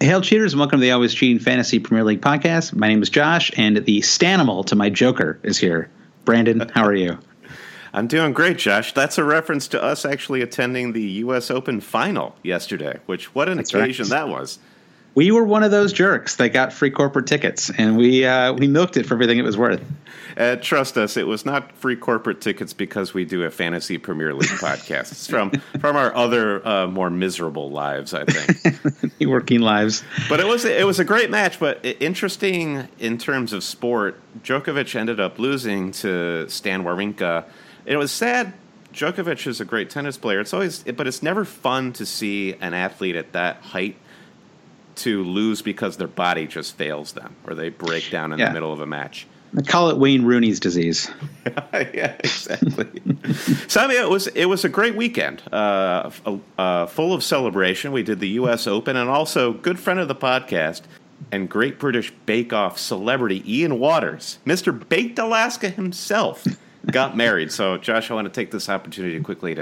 Hail cheaters and welcome to the Always Cheating Fantasy Premier League podcast. My name is Josh, and the Stanimal to my Joker is here. Brandon, how are you? I'm doing great, Josh. That's a reference to us actually attending the U.S. Open final yesterday, which what an occasion that was. We were one of those jerks that got free corporate tickets, and we milked it for everything it was worth. Trust us, it was not free corporate tickets because we do a fantasy Premier League podcast. It's from our other more miserable lives, I think. The working lives. But it was a great match. But interesting in terms of sport, Djokovic ended up losing to Stan Wawrinka. It was sad. Djokovic is a great tennis player. But it's never fun to see an athlete at that height to lose because their body just fails them or they break down in the middle of a match. I call it Wayne Rooney's disease. Yeah, exactly. So I mean, it was a great weekend, full of celebration. We did the U.S. Open, and also good friend of the podcast and Great British Bake Off celebrity Ian Waters, Mr. Baked Alaska himself, got married. So, Josh, I want to take this opportunity quickly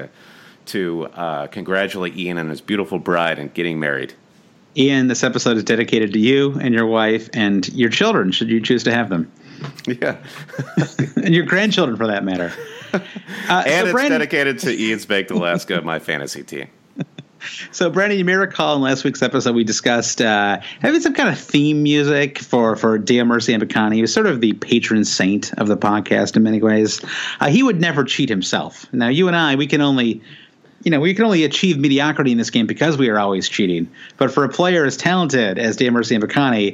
to congratulate Ian and his beautiful bride in getting married. Ian, this episode is dedicated to you and your wife and your children, should you choose to have them. Yeah. And your grandchildren, for that matter. And it's dedicated to Ian's Baked Alaska, my fantasy team. So, Brandon, you may recall in last week's episode we discussed having some kind of theme music for Deo Mercy Mbakani. He was sort of the patron saint of the podcast in many ways. He would never cheat himself. Now, you and I, we can only achieve mediocrity in this game because we are always cheating. But for a player as talented as Deo Mercy Mbakani,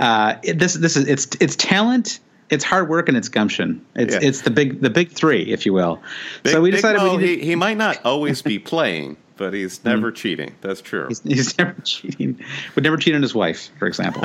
it's talent, it's hard work, and it's gumption. It's the big three, if you will. So we decided he might not always be playing, but he's never cheating. That's true. He's never cheating. Would never cheat on his wife, for example.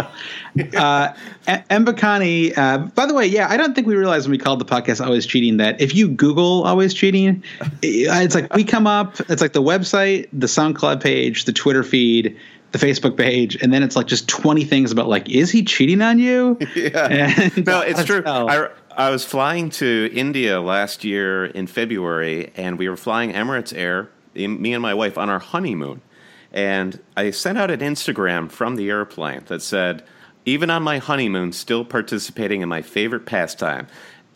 Mbakani, by the way, I don't think we realized when we called the podcast Always Cheating that if you Google Always Cheating, it's like we come up, it's like the website, the SoundCloud page, the Twitter feed, the Facebook page, and then it's like just 20 things about like, is he cheating on you? Yeah. No, it's true. I was flying to India last year in February, and we were flying Emirates Air, me and my wife, on our honeymoon. And I sent out an Instagram from the airplane that said, even on my honeymoon, still participating in my favorite pastime.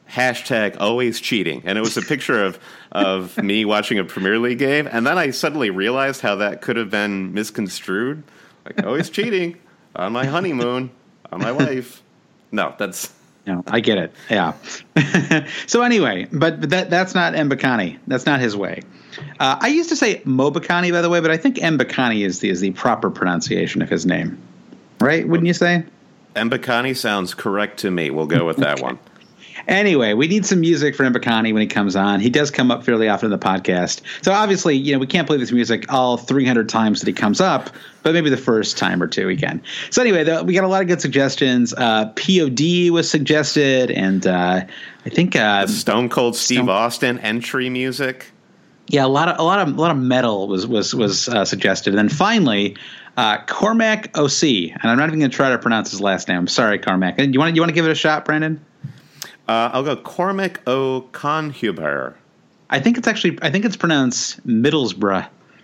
#always cheating. And it was a picture of me watching a Premier League game. And then I suddenly realized how that could have been misconstrued. Like, always cheating on my honeymoon, on my wife. No, I get it. Yeah. So anyway, but that's not Mbakani. That's not his way. I used to say Mbakani, by the way, but I think Mbakani is the proper pronunciation of his name. Right? Wouldn't you say? Mbakani sounds correct to me. We'll go with that one. Anyway, we need some music for Mbakani when he comes on. He does come up fairly often in the podcast. So obviously, we can't play this music all 300 times that he comes up, but maybe the first time or two we can. So anyway, we got a lot of good suggestions. POD was suggested, and I think Stone Cold Steve Austin entry music. Yeah, a lot of metal was suggested, and then finally, Cormac OC, and I'm not even going to try to pronounce his last name. I'm sorry, Cormac. You want to give it a shot, Brandon? I'll go Cormac O'Conhuber. I think it's pronounced Middlesbrough.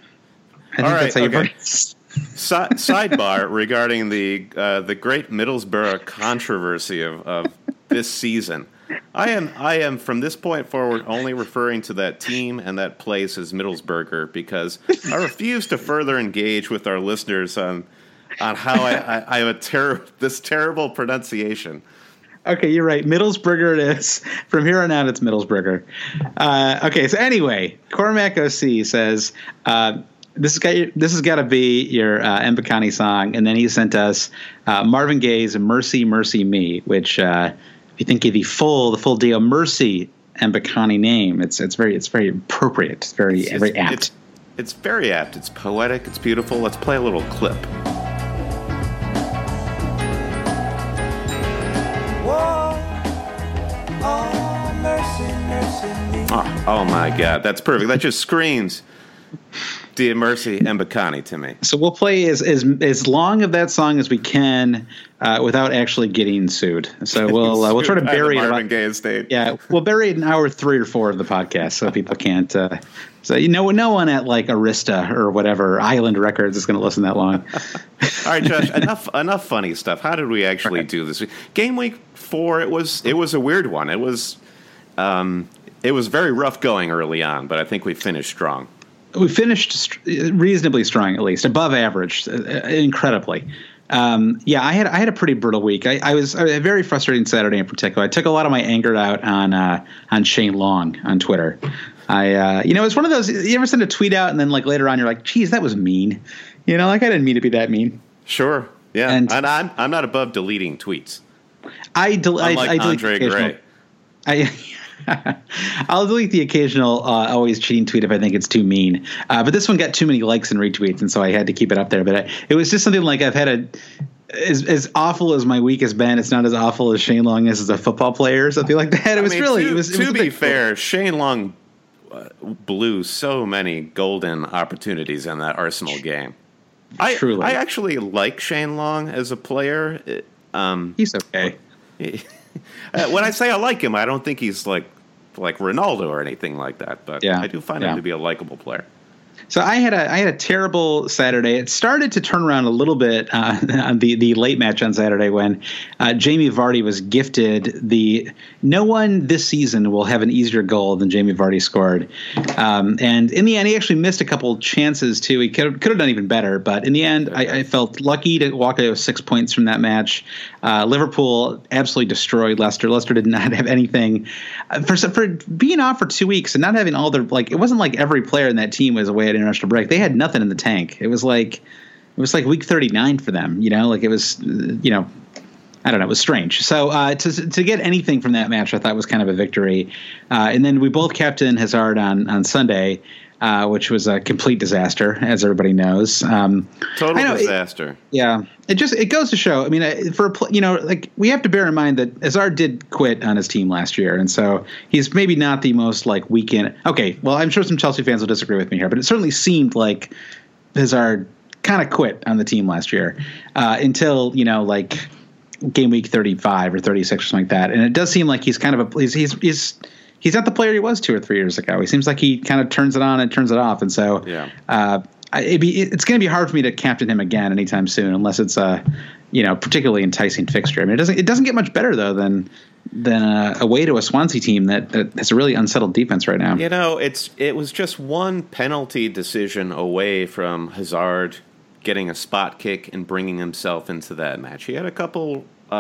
I think that's how you pronounce it. Sidebar regarding the great Middlesbrough controversy of this season. I am from this point forward only referring to that team and that place as Middlesbrough because I refuse to further engage with our listeners on how I have this terrible pronunciation. Okay, you're right. Middlesbrough it is. From here on out, it's Middlesbrough. Okay, so anyway, Cormac OC says this has got to be your Mbakani song, and then he sent us Marvin Gaye's "Mercy, Mercy Me," which if you think of the full Deo Mercy Mbakani name, it's very appropriate. It's very apt. It's very apt. It's poetic. It's beautiful. Let's play a little clip. Oh my God, that's perfect. That just screams Mercy Mbakani to me. So we'll play as long of that song as we can without actually getting sued. So we'll try to bury it. Marvin Gaye estate. Yeah, we'll bury it in hour 3 or 4 of the podcast, so people can't. So no one at like Arista or whatever Island Records is going to listen that long. All right, Josh. Enough funny stuff. How did we actually do this week? Game week 4. It was a weird one. It was very rough going early on, but I think we finished strong. We finished reasonably strong, at least above average, incredibly. I had a pretty brutal week. I was a very frustrating Saturday in particular. I took a lot of my anger out on Shane Long on Twitter. It's one of those. You ever send a tweet out and then like later on you're like, geez, that was mean. Like I didn't mean to be that mean. Sure. Yeah. And I'm not above deleting tweets. I delete Andre Gray. I'll delete the occasional always cheating tweet if I think it's too mean. But this one got too many likes and retweets, and so I had to keep it up there. But it was just something like I've had as awful as my week has been. It's not as awful as Shane Long is as a football player or something like that. To be fair, Shane Long blew so many golden opportunities in that Arsenal game. Truly. I actually like Shane Long as a player. He's okay. When I say I like him, I don't think he's like Ronaldo or anything like that. But I do find him to be a likable player. So I had a terrible Saturday. It started to turn around a little bit on the late match on Saturday when Jamie Vardy was gifted no one this season will have an easier goal than Jamie Vardy scored. And in the end, he actually missed a couple chances too. He could have done even better, but in the end, I felt lucky to walk away with 6 points from that match. Liverpool absolutely destroyed Leicester. Leicester did not have anything for being off for 2 weeks and not having all their it wasn't like every player in that team was away at international break. They had nothing in the tank. It was like week 39 for them. It was I don't know. It was strange. So to get anything from that match, I thought was kind of a victory. And then we both captained Hazard on Sunday, which was a complete disaster, as everybody knows. Total disaster. It goes to show. I mean, we have to bear in mind that Hazard did quit on his team last year, and so he's maybe not the most weekend. Okay, well, I'm sure some Chelsea fans will disagree with me here, but it certainly seemed like Hazard kind of quit on the team last year until game week 35 or 36 or something like that, and it does seem like he's kind of he's not the player he was 2 or 3 years ago. He seems like he kind of turns it on and turns it off. And so it's going to be hard for me to captain him again anytime soon, unless it's a particularly enticing fixture. I mean, it doesn't get much better though than away to a Swansea team that has a really unsettled defense right now. It was just one penalty decision away from Hazard getting a spot kick and bringing himself into that match. He had a couple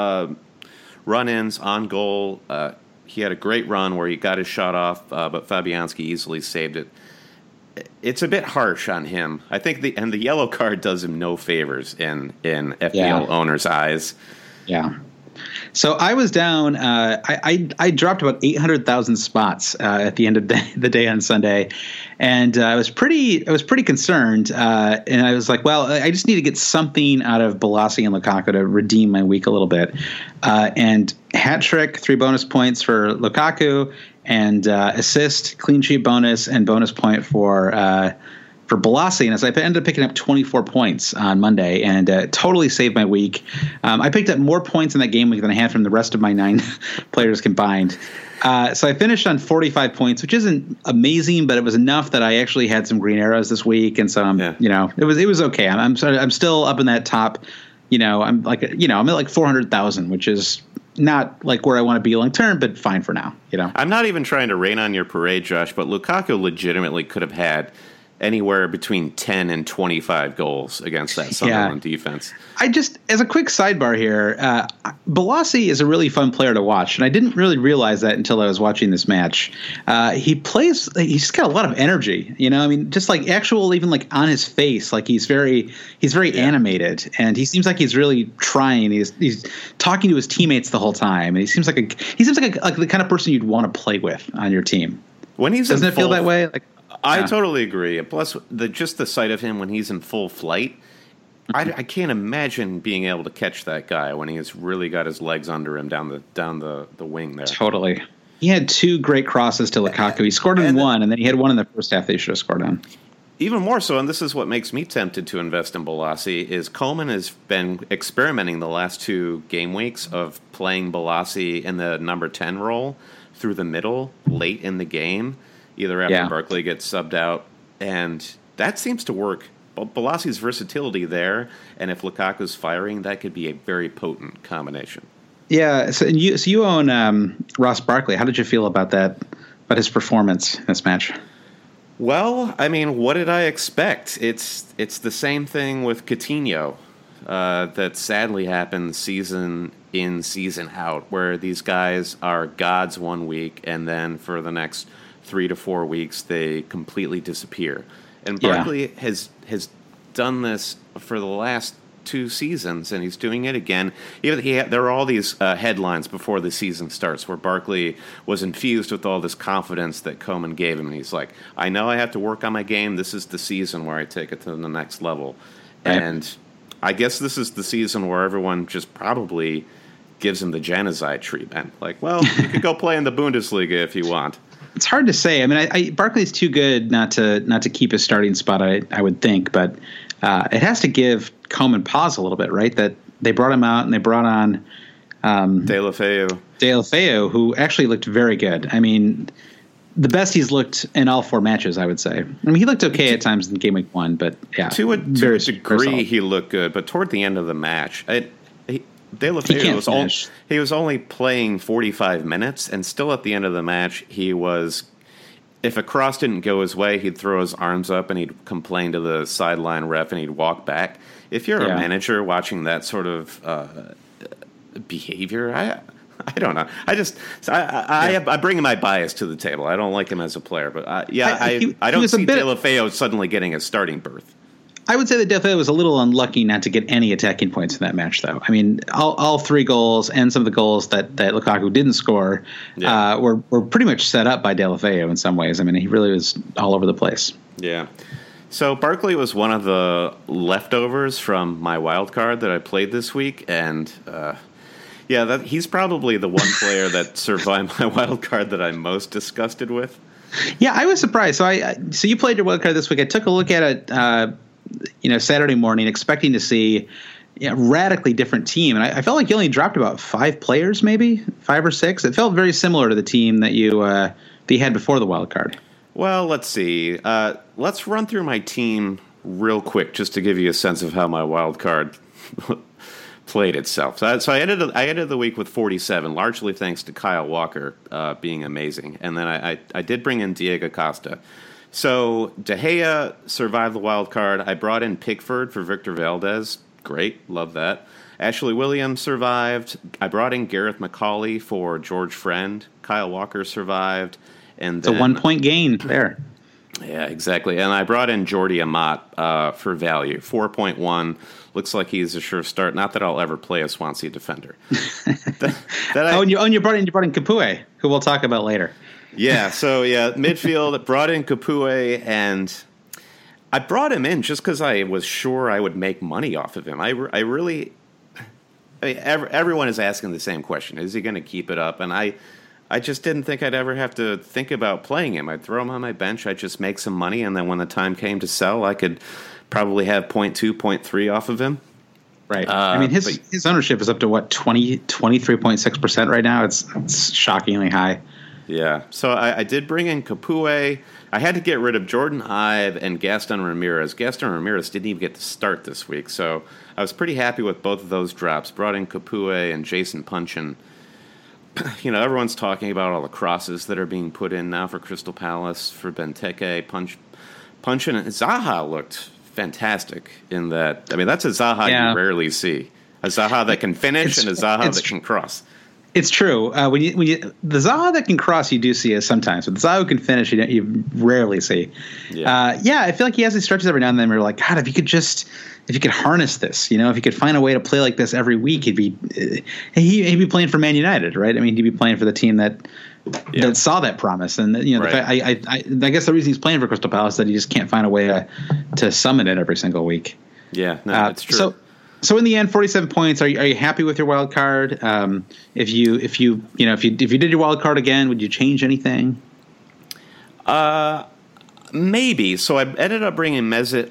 run-ins on goal. He had a great run where he got his shot off, but Fabianski easily saved it. It's a bit harsh on him. I think the yellow card does him no favors in FPL owners' eyes. Yeah. So I was down. I dropped about 800,000 spots at the end of the day on Sunday, and I was pretty concerned. And I was like, well, I just need to get something out of Bolasie and Lukaku to redeem my week a little bit. And hat trick, 3 bonus points for Lukaku, and assist, clean sheet bonus, and bonus point for Bolasie, and so I ended up picking up 24 points on Monday, and totally saved my week. I picked up more points in that game week than I had from the rest of my 9 players combined. So I finished on 45 points, which isn't amazing, but it was enough that I actually had some green arrows this week, and so it was okay. I'm still up in that top. I'm at 400,000, which is not where I want to be long term, but fine for now. I'm not even trying to rain on your parade, Josh, but Lukaku legitimately could have had anywhere between 10 and 25 goals against that Sunderland defense. As a quick sidebar here, Bolasie is a really fun player to watch, and I didn't really realize that until I was watching this match. He's just got a lot of energy, I mean, just actual, even on his face, he's very animated, and he seems like he's really trying. He's talking to his teammates the whole time, and he seems like the kind of person you'd want to play with on your team. Doesn't it feel that way? I totally agree. Plus, just the sight of him when he's in full flight, I can't imagine being able to catch that guy when he's really got his legs under him down the wing there. Totally. He had 2 great crosses to Lukaku. He scored in one, and then he had one in the first half that he should have scored on. even more so, and this is what makes me tempted to invest in Bolasie, is Coleman has been experimenting the last 2 game weeks of playing Bolasie in the number 10 role through the middle late in the game, either after Barkley gets subbed out, and that seems to work. Bolasie's versatility there, and if Lukaku's firing, that could be a very potent combination. Yeah, so you own Ross Barkley. How did you feel about that, about his performance in this match? Well, I mean, what did I expect? It's the same thing with Coutinho that sadly happens season in, season out, where these guys are gods one week, and then for the next 3 to 4 weeks, they completely disappear. And Barkley has done this for the last 2 seasons, and he's doing it again. There are all these headlines before the season starts where Barkley was infused with all this confidence that Koeman gave him, and he's like, I know I have to work on my game. This is the season where I take it to the next level. Right. And I guess this is the season where everyone just probably gives him the Januzaj treatment. Like, well, you could go play in the Bundesliga if you want. It's hard to say. I mean, Barkley's too good not to keep his starting spot, I would think, but it has to give Koeman pause a little bit, right? That they brought him out and they brought on Deulofeu, who actually looked very good. I mean, the best he's looked in all 4 matches, I would say. I mean, he looked okay at times in game week 1, but yeah, to a degree he looked good. But toward the end of the match, Deulofeu he was only playing 45 minutes, and still at the end of the match, he was. If a cross didn't go his way, he'd throw his arms up and he'd complain to the sideline ref and he'd walk back. If you're a manager watching that sort of behavior, I don't know. I bring my bias to the table. I don't like him as a player, but I don't see Deulofeu suddenly getting a starting berth. I would say that Deulofeu was a little unlucky not to get any attacking points in that match, though. I mean, all 3 goals and some of the goals that Lukaku didn't score were pretty much set up by Deulofeu in some ways. I mean, he really was all over the place. Yeah. So Barkley was one of the leftovers from my wild card that I played this week, and he's probably the one player that survived my wild card that I'm most disgusted with. Yeah, I was surprised. So you played your wild card this week. I took a look at it. Saturday morning, expecting to see a radically different team. And I felt like you only dropped about 5 players, maybe 5 or 6. It felt very similar to the team that you had before the wild card. Well, let's see. Let's run through my team real quick just to give you a sense of how my wild card played itself. So I ended the week with 47, largely thanks to Kyle Walker being amazing. And then I did bring in Diego Costa. So De Gea survived the wild card. I brought in Pickford for Victor Valdez. Great, love that. Ashley Williams survived. I brought in Gareth McCauley for George Friend. Kyle Walker survived. And then, it's a 1-point gain there. Yeah, exactly. And I brought in Jordi Amat for value. 4.1. Looks like he's a sure start. Not that I'll ever play a Swansea defender. And you brought in Capoue, who we'll talk about later. Yeah, midfield, brought in Capoue, and I brought him in just because I was sure I would make money off of him. Everyone is asking the same question. Is he going to keep it up? And I just didn't think I'd ever have to think about playing him. I'd throw him on my bench, I'd just make some money, and then when the time came to sell, I could probably have 0.2, 0.3 off of him. Right. I mean, his ownership is up to, 23.6% right now? It's shockingly high. Yeah, so I did bring in Capoue. I had to get rid of Jordan Ive and Gaston Ramirez. Gaston Ramirez didn't even get to start this week, so I was pretty happy with both of those drops. Brought in Capoue and Jason Punchin. Everyone's talking about all the crosses that are being put in now for Crystal Palace, for Benteke. Punchin and Zaha looked fantastic in that. I mean, that's a Zaha you rarely see. A Zaha that can finish and a Zaha that can cross. It's true. When you the Zaha that can cross, you do see it sometimes, but the Zaha who can finish, you rarely see. Yeah. I feel like he has these stretches every now and then where you're like, God, if you could harness this, if you could find a way to play like this every week, he'd be playing for Man United, right? I mean, he'd be playing for the team that saw that promise, and right. I guess the reason he's playing for Crystal Palace is that he just can't find a way to summon it every single week. Yeah, no, it's true. So in the end, 47 points. Are you happy with your wild card? If you did your wild card again, would you change anything? I Maybe. So I ended up bringing Mesut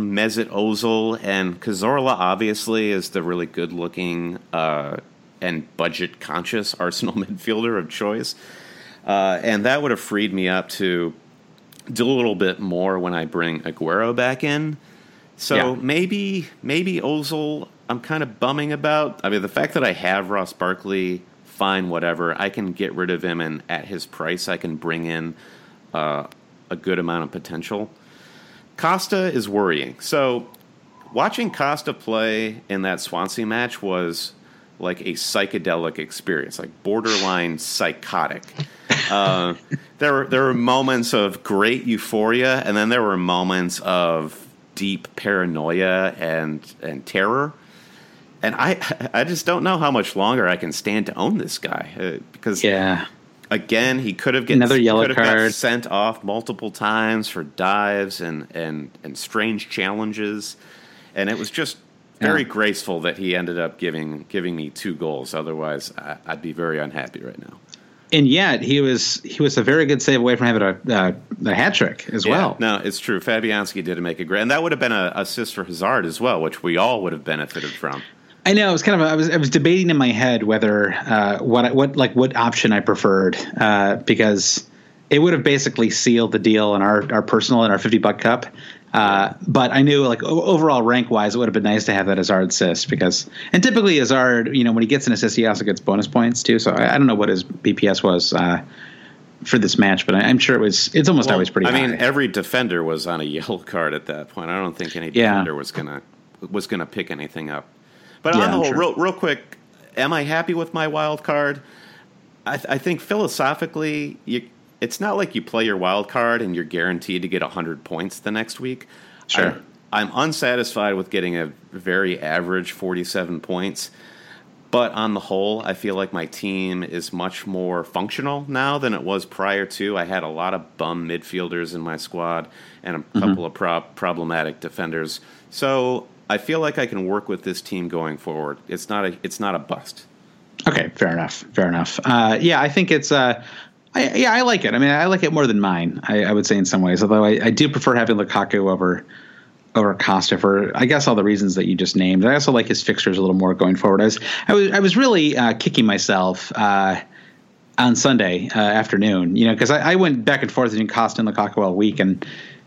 Ozil, and Cazorla obviously is the really good-looking and budget-conscious Arsenal midfielder of choice. And that would have freed me up to do a little bit more when I bring Aguero back in. So maybe Ozil I'm kind of bumming about. I mean, the fact that I have Ross Barkley, fine, whatever. I can get rid of him, and at his price, I can bring in a good amount of potential. Costa is worrying. So watching Costa play in that Swansea match was like a psychedelic experience, like borderline psychotic. There were moments of great euphoria, and then there were moments of deep paranoia and terror. And I just don't know how much longer I can stand to own this guy because again, he could have got sent off multiple times for dives and strange challenges, and it was just very graceful that he ended up giving me 2 goals. Otherwise, I'd be very unhappy right now. And yet, he was a very good save away from having a hat trick as well. No, it's true. Fabianski did make a great, and that would have been an assist for Hazard as well, which we all would have benefited from. I know. It was kind of. I was debating in my head whether what option I preferred because it would have basically sealed the deal in our personal and our $50 cup. But I knew overall rank wise, it would have been nice to have that Hazard assist and typically Hazard, when he gets an assist, he also gets bonus points too. So I don't know what his BPS was for this match, but I'm sure it's almost always pretty high. I mean, every defender was on a yellow card at that point. I don't think any defender was gonna pick anything up. But on the whole, real quick, am I happy with my wild card? I think philosophically, it's not like you play your wild card and you're guaranteed to get 100 points the next week. Sure. I'm unsatisfied with getting a very average 47 points. But on the whole, I feel like my team is much more functional now than it was prior to. I had a lot of bum midfielders in my squad and a couple of problematic defenders. So I feel like I can work with this team going forward. It's not a bust. Okay, fair enough. I think it's I like it. I mean, I like it more than mine, I would say in some ways, although I do prefer having Lukaku over Costa for, I guess, all the reasons that you just named. I also like his fixtures a little more going forward. I was really kicking myself on Sunday afternoon, because I went back and forth between Costa and Lukaku all week, and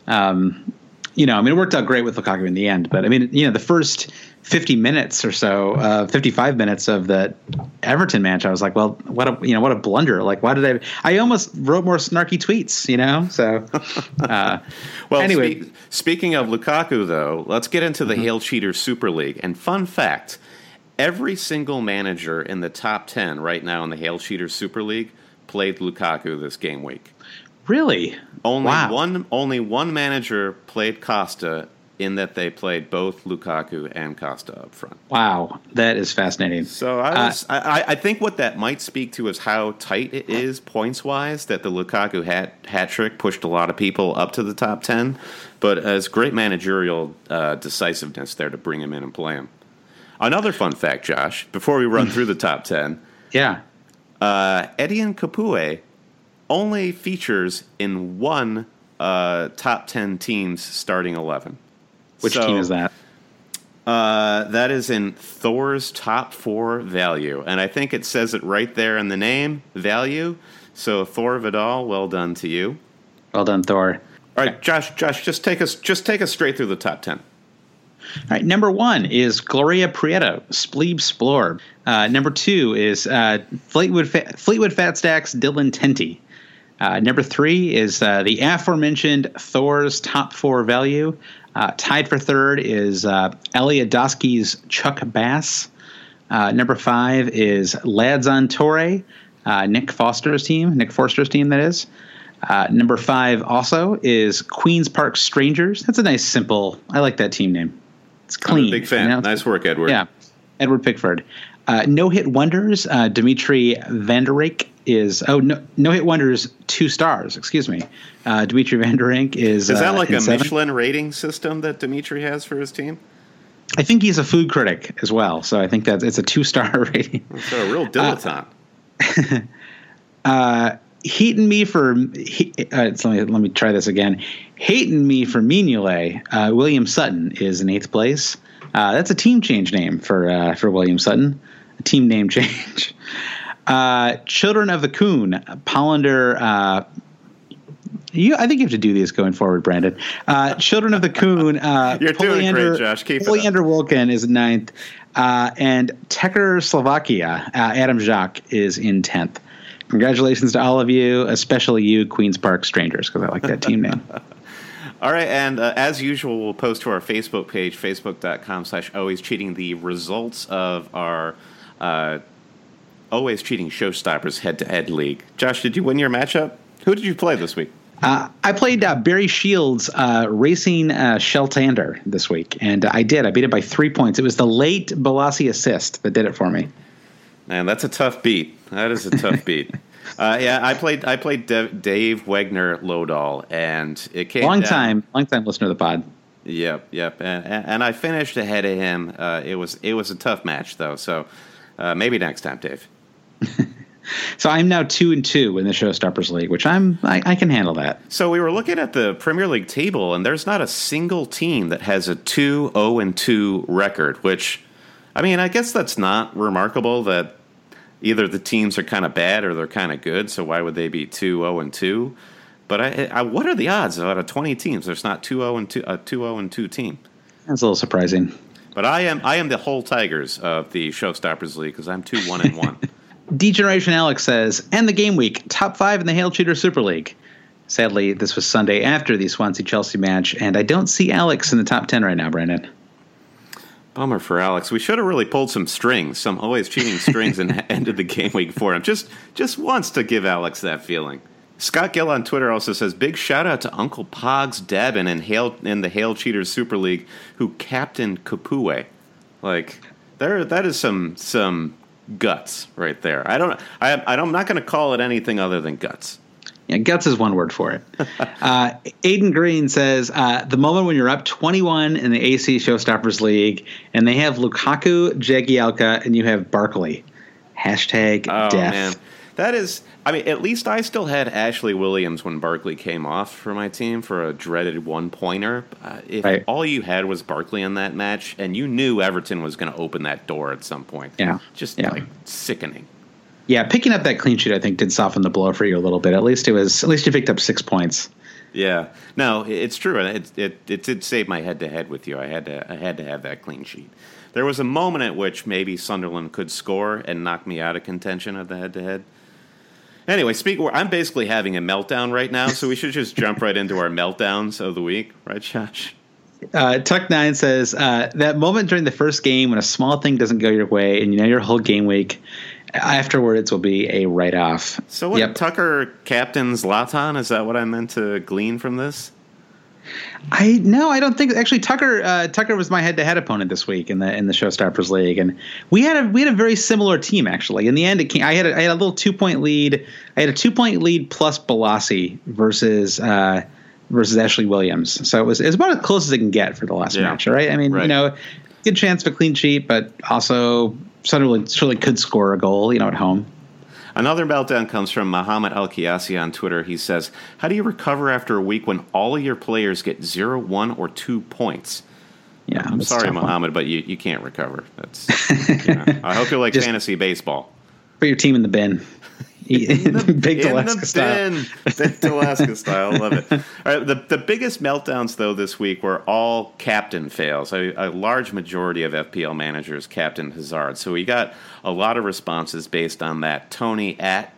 it worked out great with Lukaku in the end. But I mean, the first 50 minutes or so, 55 minutes of the Everton match, I was like, well, what a blunder. Like, why did I almost wrote more snarky tweets, so. Well, anyway. Speaking of Lukaku, though, let's get into the Hail Cheaters Super League. And fun fact, every single manager in the top 10 right now in the Hail Cheaters Super League played Lukaku this game week. Really? Only one manager played Costa, in that they played both Lukaku and Costa up front. Wow, that is fascinating. So I think what that might speak to is how tight it is points-wise, that the Lukaku hat trick pushed a lot of people up to the top 10, but as great managerial decisiveness there to bring him in and play him. Another fun fact, Josh, before we run through the top 10. Yeah. Etienne Capoue only features in one top 10 teams starting 11. Which team is that? That is in Thor's top 4 value. And I think it says it right there in the name, value. So Thor Vidal, well done to you. Well done, Thor. All right, Josh, just take us straight through the top 10. All right, number 1 is Gloria Prieto, Spleeb Splore. Number 2 is Fleetwood Fat Stacks, Dylan Tenty. Number 3 is the aforementioned Thor's top 4 value. Tied for 3rd is Elliot Doskey's Chuck Bass. Number 5 is Lads on Torre, Nick Forster's team, that is. Number 5 also is Queen's Park Strangers. That's a nice, simple, I like that team name. It's clean. I'm a big fan. Nice work, Edward. Yeah, Edward Pickford. No Hit Wonders, Dimitri Van der Rijk is no Hit Wonders 2 stars. Excuse me, Dimitri Van der Rijk is that like a 7. Michelin rating system that Dimitri has for his team? I think he's a food critic as well, so I think that it's a 2-star rating. So a real dilettante. Heating me for let me try this again. Hating me for Mignolet. William Sutton is in 8th place. That's a team change name for William Sutton. A team name change. Children of the Coon. Pollander. I think you have to do these going forward, Brandon. Children of the Coon. You're doing great, Josh. Keep Polyander Wilkin is 9th. And Tekar Slovakia. Adam Jacques is in 10th. Congratulations to all of you, especially you, Queen's Park Strangers, because I like that team name. All right, and as usual, we'll post to our Facebook page, facebook.com/alwayscheating, the results of our Always Cheating Showstoppers head-to-head league. Josh, did you win your matchup? Who did you play this week? I played Barry Shields racing Sheltander this week, and I did. I beat it by 3 points. It was the late Balassi assist that did it for me. Man, that's a tough beat. That is a tough beat. I played Dave Wegner Lodal, and it came long time listener of the pod. Yep, and I finished ahead of him. It was a tough match though, so maybe next time, Dave. So I'm now 2-2 in the Showstoppers League, which I can handle that. So we were looking at the Premier League table, and there's not a single team that has a 2-0-2 record, which, I mean, I guess that's not remarkable that either the teams are kind of bad or they're kind of good, so why would they be 2-0-2? But I what are the odds out of 20 teams there's not 2-0-2 a 2-0-2 team? That's a little surprising. But I am the whole Tigers of the Showstoppers League because I'm 2-1-1. D-Generation Alex says, and the game week, top 5 in the Hail Cheater Super League. Sadly, this was Sunday after the Swansea-Chelsea match, and I don't see Alex in the top 10 right now, Brandon. Bummer for Alex. We should have really pulled some strings, some Always Cheating strings, and ended the game week for him. Just once to give Alex that feeling. Scott Gill on Twitter also says, big shout out to Uncle Pogs Dabin in the Hail Cheaters Super League who captained Kapue. Like, that is some guts right there. I'm not going to call it anything other than guts. Yeah, guts is one word for it. Aiden Green says, the moment when you're up 21 in the AC Showstoppers League and they have Lukaku, Jagielka, and you have Barkley. Hashtag death. Man. That is, I mean, at least I still had Ashley Williams when Barkley came off for my team for a dreaded one-pointer. If all you had was Barkley in that match, and you knew Everton was going to open that door at some point. Like sickening. Yeah, picking up that clean sheet, I think, did soften the blow for you a little bit. At least you picked up 6 points. Yeah, no, it's true, and it did save my head-to-head with you. I had to have that clean sheet. There was a moment at which maybe Sunderland could score and knock me out of contention of the head-to-head. Anyway, I'm basically having a meltdown right now, so we should just jump right into our meltdowns of the week, right, Josh? Tuck9 says, that moment during the first game when a small thing doesn't go your way and you know your whole game week, afterwards will be a write-off. So what, yep. Tucker captains Zlatan? Is that what I meant to glean from this? I don't think actually Tucker was my head-to-head opponent this week in the Showstoppers League, and we had a very similar team actually. In the end, I had a little 2-point lead. I had a 2-point lead plus Balassi versus Ashley Williams. So it was about as close as it can get for the last match. Right? I mean, good chance of a clean sheet, but also Sunderland certainly could score a goal, at home. Another meltdown comes from Muhammad Al-Qiyasi on Twitter. He says, how do you recover after a week when all of your players get 0, 1, or 2 points? Yeah, I'm sorry, Muhammad, but you can't recover. That's I hope you like fantasy baseball. Put your team in the bin. Big Alaska style. Big Alaska style. Love it. All right, the biggest meltdowns, though, this week were all captain fails. A large majority of FPL managers captained Hazard. So we got a lot of responses based on that. Tony at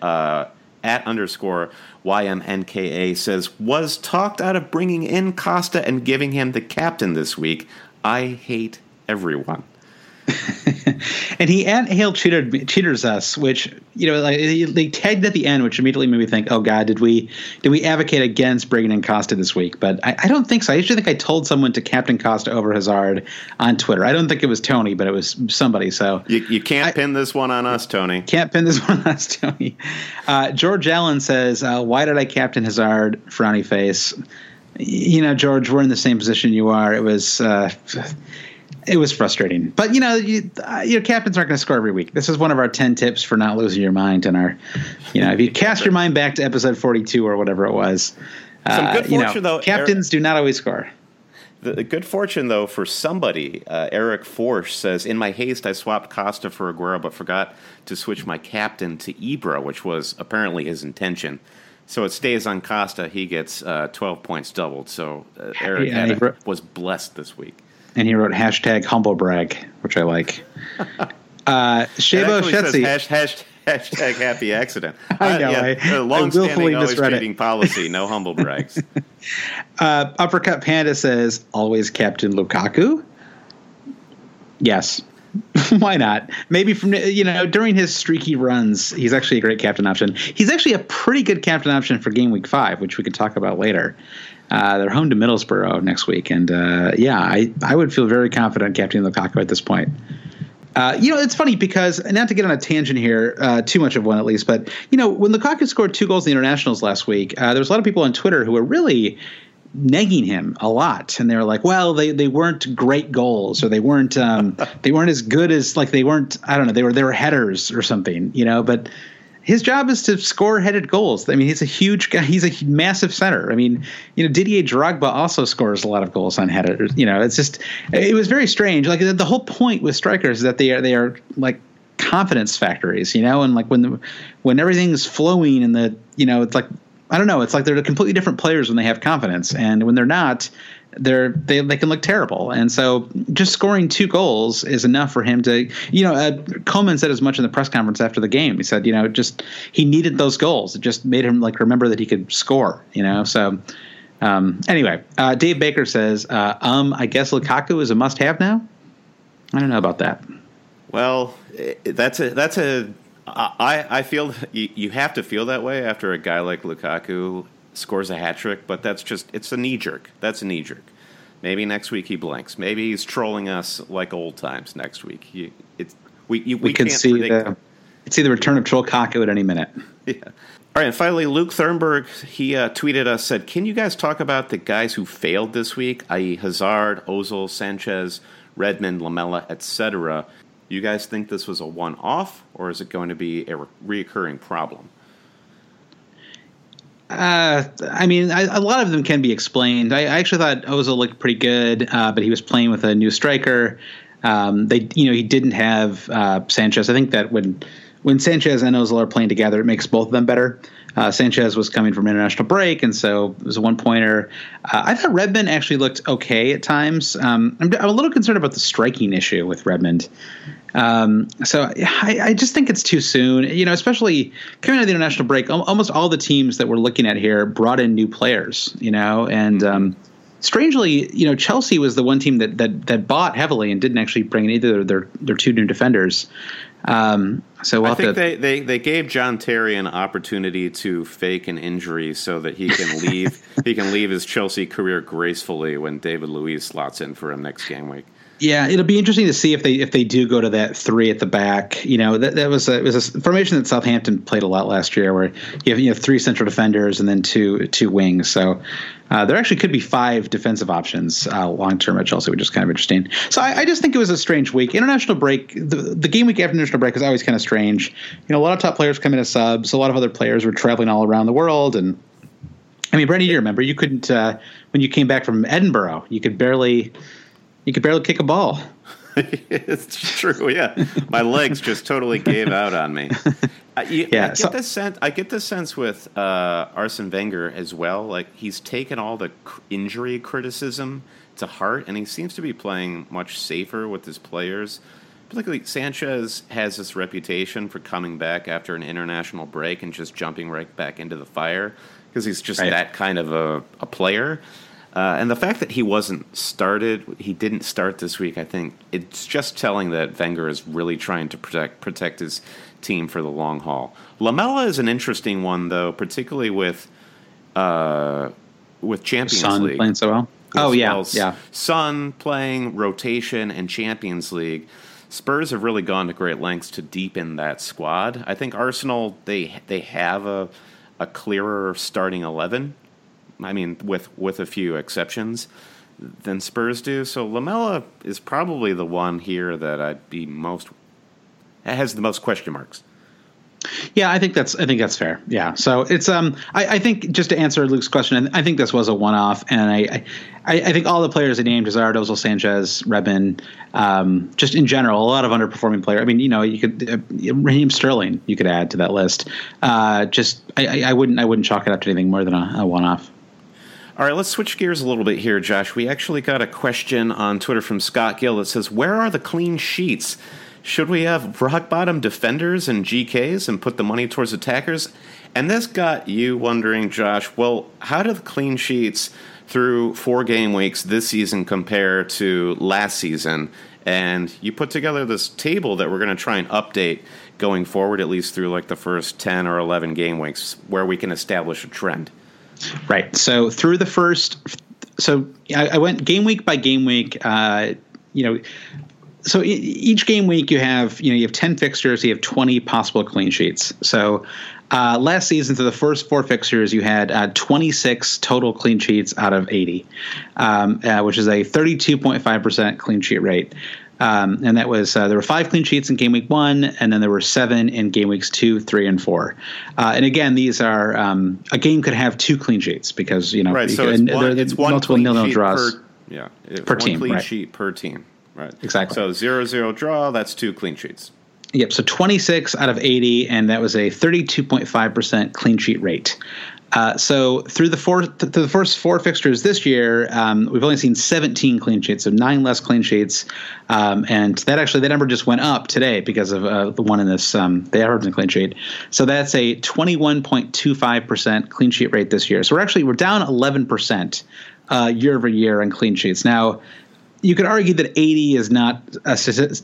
_YMNKA says, was talked out of bringing in Costa and giving him the captain this week. I hate everyone. And he Hale cheaters us, which they tagged at the end, which immediately made me think, oh God, did we advocate against bringing in Costa this week? But I don't think so. I usually think I told someone to captain Costa over Hazard on Twitter. I don't think it was Tony, but it was somebody. So you can't pin this one on us, Tony. Can't pin this one on us, Tony. George Allen says, why did I captain Hazard? Frowny face. George, we're in the same position you are. It was. It was frustrating, but your captains aren't going to score every week. This is one of our 10 tips for not losing your mind, and if you cast your mind back to episode 42 or whatever it was, some good fortune though. Captains do not always score. The good fortune though for somebody, Eric Force says, in my haste I swapped Costa for Aguero, but forgot to switch my captain to Ibra, which was apparently his intention. So it stays on Costa. He gets 12 points doubled. So Eric was blessed this week. And he wrote #humble brag, which I like. Shabo Shetzi. Hashtag happy accident. I know. Yeah, long-standing, always reading policy. No humble brags. Uppercut Panda says, always Captain Lukaku? Yes. Why not? Maybe from during his streaky runs, he's actually a great captain option. He's actually a pretty good captain option for Game Week 5, which we can talk about later. They're home to Middlesbrough next week, and I would feel very confident captaining Lukaku at this point. It's funny because, not to get on a tangent here, too much of one at least, but when Lukaku scored 2 goals in the internationals last week, there was a lot of people on Twitter who were really negging him a lot, and they were like, well, they weren't great goals, or they weren't as good as, like, they weren't, I don't know, they were headers or something, but his job is to score headed goals. I mean, he's a huge guy. He's a massive center. I mean, Didier Drogba also scores a lot of goals on headers. It's just, it was very strange. Like, the whole point with strikers is that they are like confidence factories, and like when everything's flowing and it's like, I don't know, it's like they're completely different players when they have confidence, and when they're not, they can look terrible. And so just scoring 2 goals is enough for him to, Coleman said as much in the press conference after the game. He said, he needed those goals. It just made him remember that he could score, so anyway, Dave Baker says, I guess Lukaku is a must have now. I don't know about that. Well, I feel you have to feel that way after a guy like Lukaku scores a hat trick, but it's a knee jerk. That's a knee jerk. Maybe next week he blinks. Maybe he's trolling us like old times next week. We can see the return of Troll Kaku at any minute. Yeah. All right, and finally, Luke Thurnberg, he tweeted us, said, can you guys talk about the guys who failed this week, i.e. Hazard, Ozil, Sanchez, Redmond, Lamela, etc.? You guys think this was a one-off, or is it going to be a reoccurring problem? I mean, a lot of them can be explained. I actually thought Ozil looked pretty good, but he was playing with a new striker. He didn't have Sanchez. I think that when Sanchez and Ozil are playing together, it makes both of them better. Sanchez was coming from international break, and so it was a one-pointer. I thought Redmond actually looked okay at times. I'm a little concerned about the striking issue with Redmond. So I just think it's too soon, especially coming out of the international break. Almost all the teams that we're looking at here brought in new players, and strangely, Chelsea was the one team that bought heavily and didn't actually bring in either their 2 new defenders. So I think they gave John Terry an opportunity to fake an injury so that he can leave. He can leave his Chelsea career gracefully when David Luiz slots in for him next game week. Yeah, it'll be interesting to see if they do go to that 3 at the back. That was a formation that Southampton played a lot last year, where you have 3 central defenders and then two wings. So there actually could be 5 defensive options long term at Chelsea, which is kind of interesting. So I just think it was a strange week. International break, the game week after international break is always kind of strange. A lot of top players come in as subs. A lot of other players were traveling all around the world, and I mean, Brendan, you remember you couldn't when you came back from Edinburgh, you could barely kick a ball. It's true, yeah. My legs just totally gave out on me. I get the sense with Arsene Wenger as well. Like, he's taken all the injury criticism to heart, and he seems to be playing much safer with his players. Particularly, Sanchez has this reputation for coming back after an international break and just jumping right back into the fire because he's just that kind of a player. And the fact that he didn't start this week, I think it's just telling that Wenger is really trying to protect his team for the long haul. Lamela is an interesting one, though, particularly with Champions Son League playing so well. Yeah. Son playing rotation and Champions League. Spurs have really gone to great lengths to deepen that squad. I think Arsenal they have a clearer starting 11. I mean, with a few exceptions. than Spurs do. So Lamela is probably the one here that I'd be has the most question marks. Yeah, I think that's fair. Yeah. So it's I think, just to answer Luke's question, I think this was a one-off, and I think all the players they named, Hazard, Ozil, Sanchez, Rebin, just in general, a lot of underperforming players. I mean, you could Raheem Sterling you could add to that list. I wouldn't chalk it up to anything more than a one-off. All right, let's switch gears a little bit here, Josh. We actually got a question on Twitter from Scott Gill that says, "Where are the clean sheets? Should we have rock-bottom defenders and GKs and put the money towards attackers?" And this got you wondering, Josh, well, how do the clean sheets through 4 game weeks this season compare to last season? And you put together this table that we're going to try and update going forward, at least through like the first 10 or 11 game weeks, where we can establish a trend. Right. So through the first – so I went game week by game week, So each game week you have 10 fixtures, you have 20 possible clean sheets. So last season, through the first 4 fixtures, you had 26 total clean sheets out of 80, which is a 32.5% clean sheet rate. And that was there were 5 clean sheets in game week 1, and then there were 7 in game weeks 2, 3, and 4. And again, these are a game could have 2 clean sheets because right. So it's one multiple nil-nil draws per team, clean right. sheet per team. Right. Exactly. So 0-0 draw, that's 2 clean sheets. Yep. So 26 out of 80, and that was a 32.5% clean sheet rate. So through the first 4 fixtures this year, we've only seen 17 clean sheets, so 9 less clean sheets. And that number just went up today because of the one in this, the Everton clean sheet. So that's a 21.25% clean sheet rate this year. So we're down 11% year over year on clean sheets. Now, you could argue that 80 is not a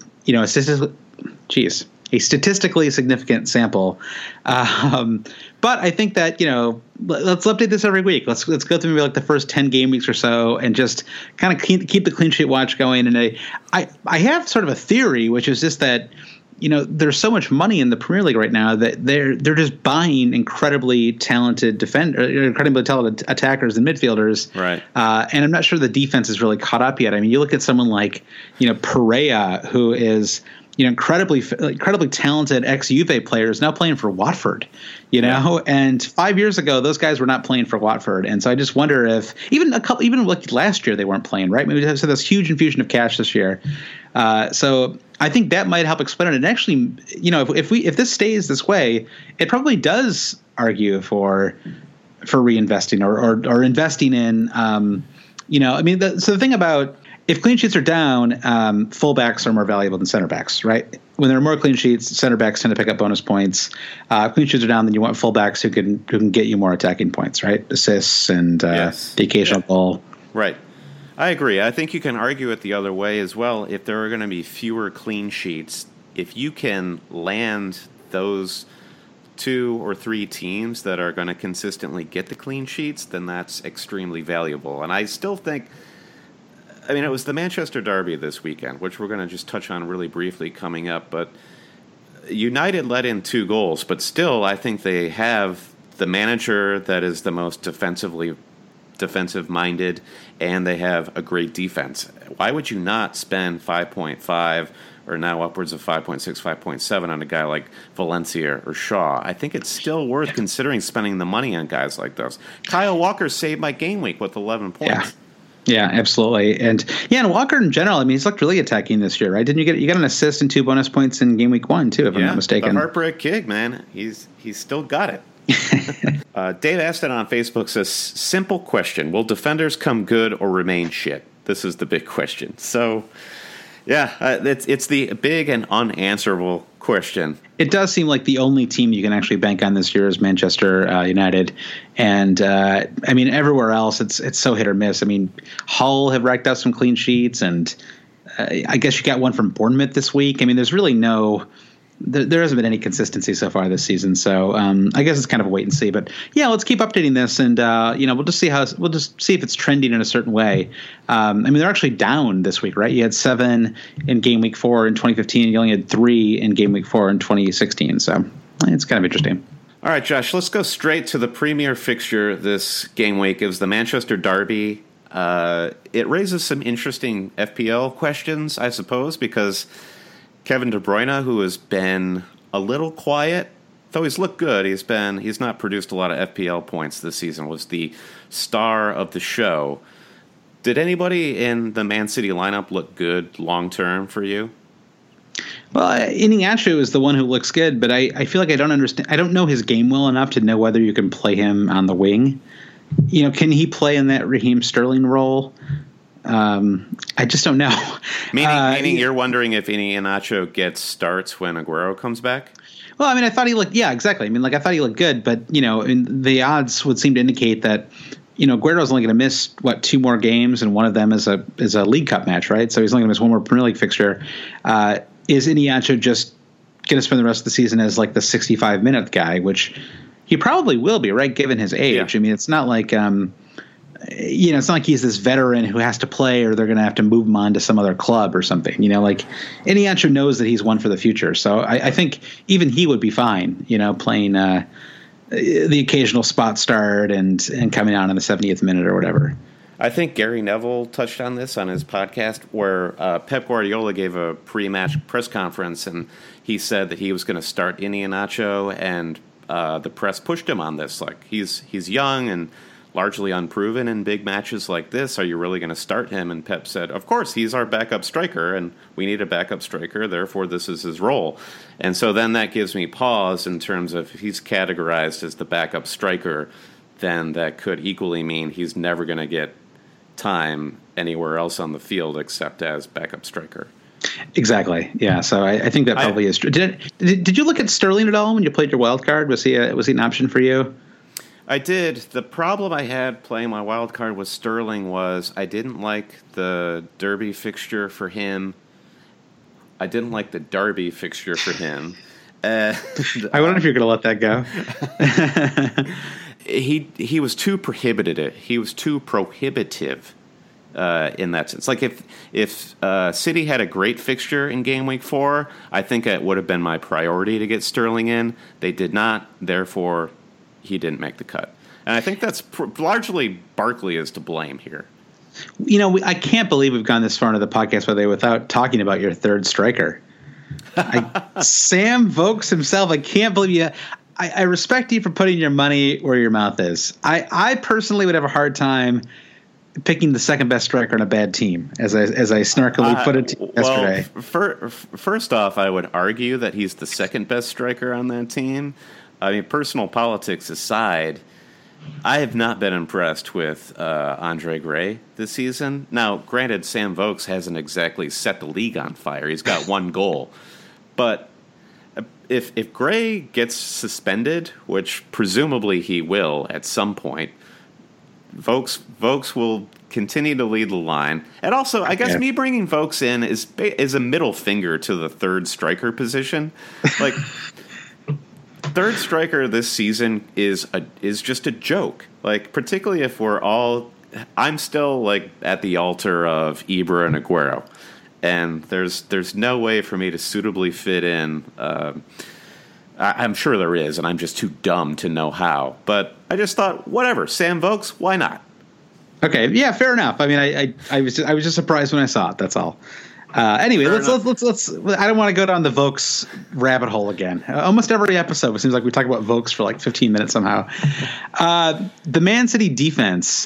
statistically significant sample, but I think that let's update this every week. Let's go through maybe like the first 10 game weeks or so, and just kind of keep the clean sheet watch going. And I have sort of a theory, which is just that there's so much money in the Premier League right now that they're just buying incredibly talented attackers and midfielders. Right. And I'm not sure the defense is really caught up yet. I mean, you look at someone like, Pereira, who is, incredibly talented ex-Juve players now playing for Watford, and 5 years ago, those guys were not playing for Watford. And so I just wonder if even like last year, they weren't playing, right? Maybe there's this huge infusion of cash this year. So I think that might help explain it. And actually, if this stays this way, it probably does argue for reinvesting or investing in, so the thing about, if clean sheets are down, fullbacks are more valuable than center backs, right? When there are more clean sheets, center backs tend to pick up bonus points. Clean sheets are down, then you want fullbacks who can get you more attacking points, right? Assists and the occasional goal. Right. I agree. I think you can argue it the other way as well. If there are going to be fewer clean sheets, if you can land those 2 or 3 teams that are going to consistently get the clean sheets, then that's extremely valuable. And I still think, it was the Manchester Derby this weekend, which we're going to just touch on really briefly coming up. But United let in 2 goals, but still I think they have the manager that is the most defensive-minded, and they have a great defense. Why would you not spend 5.5 or now upwards of 5.6, 5.7 on a guy like Valencia or Shaw? I think it's still worth considering spending the money on guys like those. Kyle Walker saved my game week with 11 points. Yeah, absolutely. And Walker in general, he's looked really attacking this year, right? Didn't you got an assist and 2 bonus points in game week 1 too, if I'm not mistaken? The heartbreak kick, man. He's still got it. Dave Aston on Facebook says, simple question. Will defenders come good or remain shit? This is the big question. So, it's the big and unanswerable question. It does seem like the only team you can actually bank on this year is Manchester United. And, everywhere else, it's so hit or miss. Hull have racked out some clean sheets, and I guess you got one from Bournemouth this week. There's really there hasn't been any consistency so far this season. So I guess it's kind of a wait and see. But let's keep updating this, and we'll just see if it's trending in a certain way. They're actually down this week, right? You had 7 in game week 4 in 2015. You only had 3 in game week 4 in 2016. So it's kind of interesting. All right, Josh, let's go straight to the premier fixture this game week. It was the Manchester Derby. it raises some interesting FPL questions, I suppose, because Kevin De Bruyne, who has been a little quiet, though he's looked good, he's not produced a lot of FPL points this season, was the star of the show. Did anybody in the Man City lineup look good long-term for you? Well, Iheanacho is the one who looks good, but I feel like I don't understand. I don't know his game well enough to know whether you can play him on the wing. Can he play in that Raheem Sterling role? I just don't know. Meaning you're wondering if Iheanacho gets starts when Aguero comes back? Well, I mean, I thought he looked – yeah, exactly. I mean, I thought he looked good, but, the odds would seem to indicate that, Aguero's only going to miss, 2 more games, and one of them is a League Cup match, right? So he's only going to miss one more Premier League fixture. Is Iheanacho just going to spend the rest of the season as, the 65-minute guy, which he probably will be, right, given his age? Yeah. I mean, it's not like it's not like he's this veteran who has to play or they're going to have to move him on to some other club or something. Iheanacho knows that he's one for the future. So I think even he would be fine, playing the occasional spot start and coming on in the 70th minute or whatever. I think Gary Neville touched on this on his podcast where Pep Guardiola gave a pre-match press conference and he said that he was going to start Iheanacho, and the press pushed him on this. He's young and largely unproven in big matches like this. Are you really going to start him? And Pep said, of course, he's our backup striker, and we need a backup striker, therefore this is his role. And so then that gives me pause in terms of if he's categorized as the backup striker, then that could equally mean he's never going to get time anywhere else on the field except as backup striker. Exactly. Yeah. So I think that probably is true. Did you look at Sterling at all when you played your wild card? Was he an option for you? I did. The problem I had playing my wild card with Sterling was I didn't like the Derby fixture for him. I wonder if you're going to let that go. He was too prohibitive. He was too prohibitive in that sense. Like if City had a great fixture in game week 4, I think it would have been my priority to get Sterling in. They did not. Therefore, he didn't make the cut. And I think that's largely Barkley is to blame here. I can't believe we've gone this far into the podcast without talking about your third striker. Sam Vokes himself. I can't believe you. I respect you for putting your money where your mouth is. I personally would have a hard time picking the second best striker on a bad team, as I snarkily put it yesterday. First off, I would argue that he's the second best striker on that team. I mean, personal politics aside, I have not been impressed with Andre Gray this season. Now, granted, Sam Vokes hasn't exactly set the league on fire. He's got 1 goal. But if Gray gets suspended, which presumably he will at some point, Vokes will continue to lead the line. And also, I guess me bringing Vokes in is a middle finger to the third striker position. Like... Third striker this season is just a joke. Particularly if I'm still at the altar of Ibra and Aguero, and there's no way for me to suitably fit in. I'm sure there is, and I'm just too dumb to know how. But I just thought, whatever, Sam Vokes, why not? Okay, yeah, fair enough. I mean, I was just surprised when I saw it. That's all. Anyway, let's. I don't want to go down the Vokes rabbit hole again. Almost every episode, it seems like we talk about Vokes for 15 minutes somehow. The Man City defense.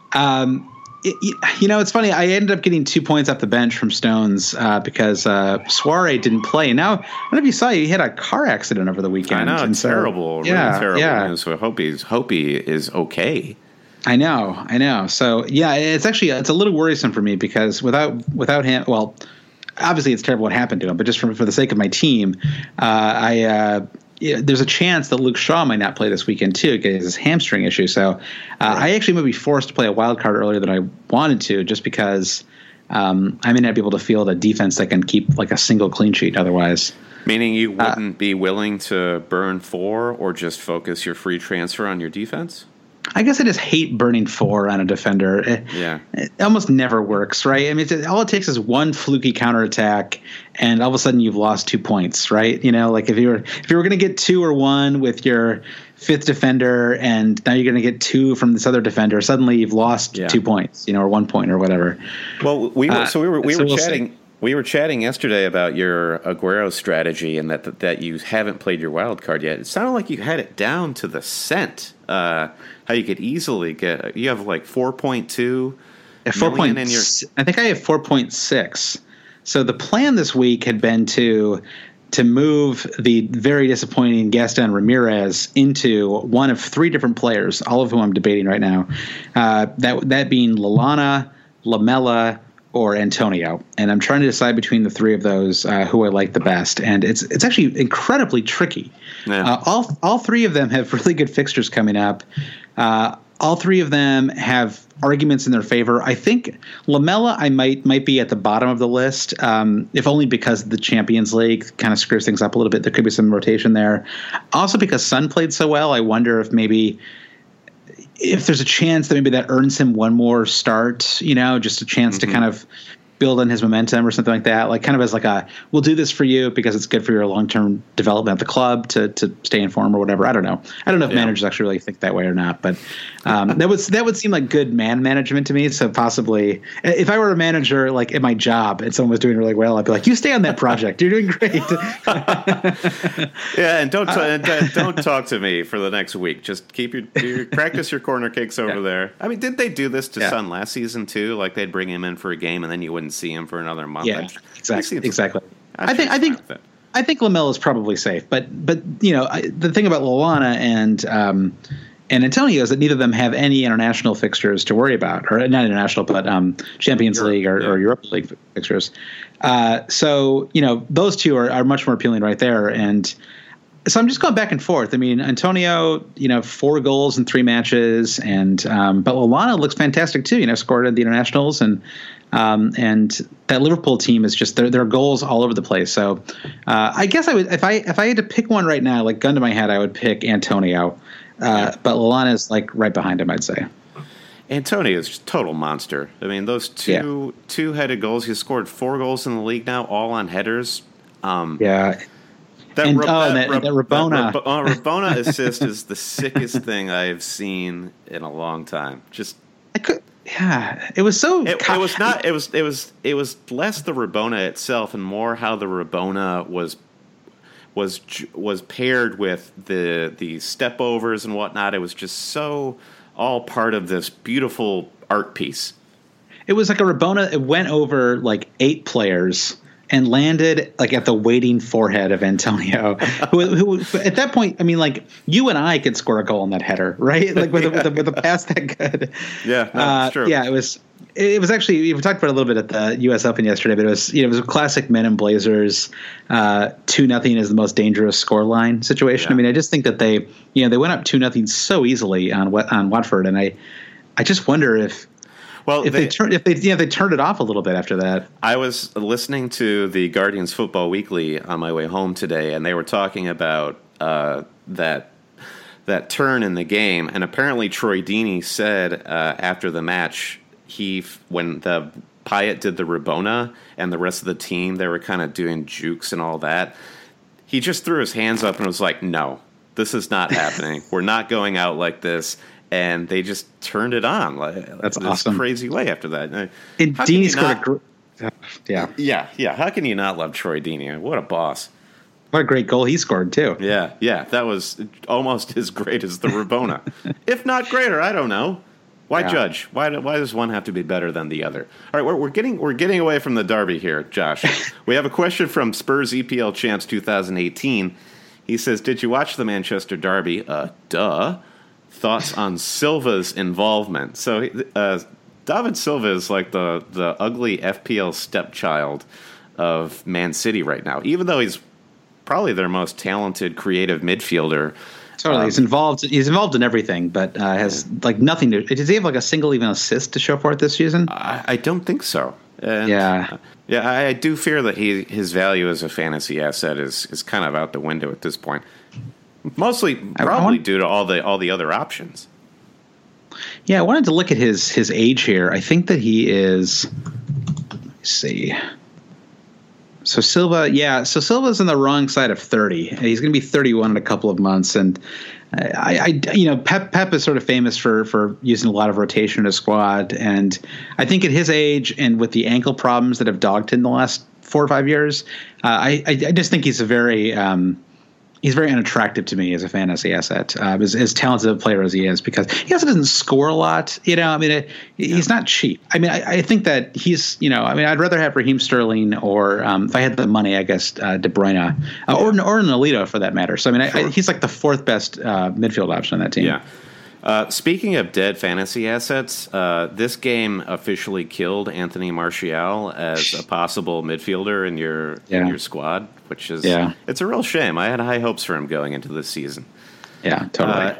It's funny. I ended up getting 2 points off the bench from Stones because Suarez didn't play. Now, I don't know if you saw, he had a car accident over the weekend. I know, it's terrible. Really terrible news. So I hope he is okay. I know. So yeah, it's a little worrisome for me because without him, well, obviously it's terrible what happened to him, but just for the sake of my team, there's a chance that Luke Shaw might not play this weekend too because his hamstring issue. So I actually may be forced to play a wild card earlier than I wanted to, just because I may not be able to field a defense that can keep a single clean sheet otherwise. Meaning you wouldn't be willing to burn 4 or just focus your free transfer on your defense? I guess I just hate burning 4 on a defender. It almost never works, right? I mean, all it takes is one fluky counterattack, and all of a sudden you've lost 2 points, right? You know, like if you were going to get 2 or 1 with your 5th defender, and now you're going to get 2 from this other defender, suddenly you've lost 2 points, you know, or 1 point or whatever. Well, we were chatting. We were chatting yesterday about your Aguero strategy and that you haven't played your wild card yet. It sounded like you had it down to the cent. How you could easily get. You have like 4.2 million in your. I think I have 4.6. So the plan this week had been to move the very disappointing Gaston Ramirez into one of 3 different players, all of whom I'm debating right now. That being Lallana, Lamela, or Antonio, and I'm trying to decide between the 3 of those who I like the best, and it's actually incredibly tricky. Yeah. All 3 of them have really good fixtures coming up. All 3 of them have arguments in their favor. I think Lamela I might be at the bottom of the list, if only because the Champions League kind of screws things up a little bit. There could be some rotation there. Also because Son played so well, I wonder if there's a chance that maybe that earns him one more start, you know, just a chance to kind of build on his momentum or something like that, like kind of as like we'll do this for you because it's good for your long-term development at the club to stay in form or whatever. I don't know if managers actually really think that way or not, but that would seem like good man management to me. So possibly if I were a manager, like at my job and someone was doing really well, I'd be like, you stay on that project. You're doing great. Yeah. And don't talk to me for the next week. Just keep your practice your corner kicks over there. I mean, did they do this to Son last season too? Like they'd bring him in for a game and then you wouldn't see him for another month. Yeah, exactly. I think Lamela is probably safe, but you know, the thing about Lallana and Antonio is that neither of them have any international fixtures to worry about, or not international, but Champions League or Europa League fixtures. So you know, those 2 are much more appealing right there, and so I'm just going back and forth. I mean, Antonio, you know, 4 goals in 3 matches, and but Lallana looks fantastic too. You know, scored at the internationals, and that Liverpool team is just their goals all over the place. So I guess I would, if I had to pick one right now, like gun to my head, I would pick Antonio. But Lallana is like right behind him, I'd say. Antonio is just a total monster. I mean, those two headed goals. He scored 4 goals in the league now, all on headers. That Rabona assist is the sickest thing I've seen in a long time. It was so. It was not. It was less the Rabona itself and more how the Rabona was paired with the step overs and whatnot. It was just so all part of this beautiful art piece. It was like a Rabona. It went over like 8 players and landed like at the waiting forehead of Antonio, who at that point, I mean, like you and I could score a goal on that header, right? Like with a pass that good. Yeah, that's true. Yeah, it was actually, we talked about it a little bit at the U.S. Open yesterday, but it was a classic Men in Blazers 2-0 is the most dangerous scoreline situation. Yeah. I mean, I just think that they went up 2-0 so easily on Watford, and I just wonder if they turned it off a little bit after that. I was listening to the Guardian's Football Weekly on my way home today, and they were talking about that turn in the game, and apparently Troy Deeney said after the match, when the Payet did the Rabona and the rest of the team, they were kind of doing jukes and all that, he just threw his hands up and was like, no, this is not happening. We're not going out like this. And they just turned it on. That's awesome. Crazy way after that. And Deeney's got Yeah. How can you not love Troy Deeney? What a boss. What a great goal he scored, too. Yeah. That was almost as great as the Rabona. If not greater, I don't know. Why judge? Why does one have to be better than the other? All right, we're getting away from the derby here, Josh. We have a question from Spurs EPL Champs 2018. He says, did you watch the Manchester derby? Duh. Thoughts on Silva's involvement. So David Silva is like the ugly FPL stepchild of Man City right now, even though he's probably their most talented creative midfielder. Totally. He's involved in everything, but has like nothing to. Does he have like a single even assist to show for it this season? I don't think so. And, I do fear that his value as a fantasy asset is kind of out the window at this point. Mostly, probably due to all the other options. Yeah, I wanted to look at his age here. I think that he is. Let's see. So Silva's on the wrong side of 30. He's going to be 31 in a couple of months, and Pep is sort of famous for using a lot of rotation in his squad, and I think at his age and with the ankle problems that have dogged him the last 4 or 5 years, I just think he's he's very unattractive to me as a fantasy asset, as talented a player as he is, because he also doesn't score a lot. He's not cheap. I think that he's, I'd rather have Raheem Sterling or if I had the money, I guess De Bruyne or Nolito for that matter. So sure. He's like the fourth best midfield option on that team. Yeah. Speaking of dead fantasy assets, this game officially killed Anthony Martial as a possible midfielder in your squad, which is it's a real shame. I had high hopes for him going into this season. Yeah, totally.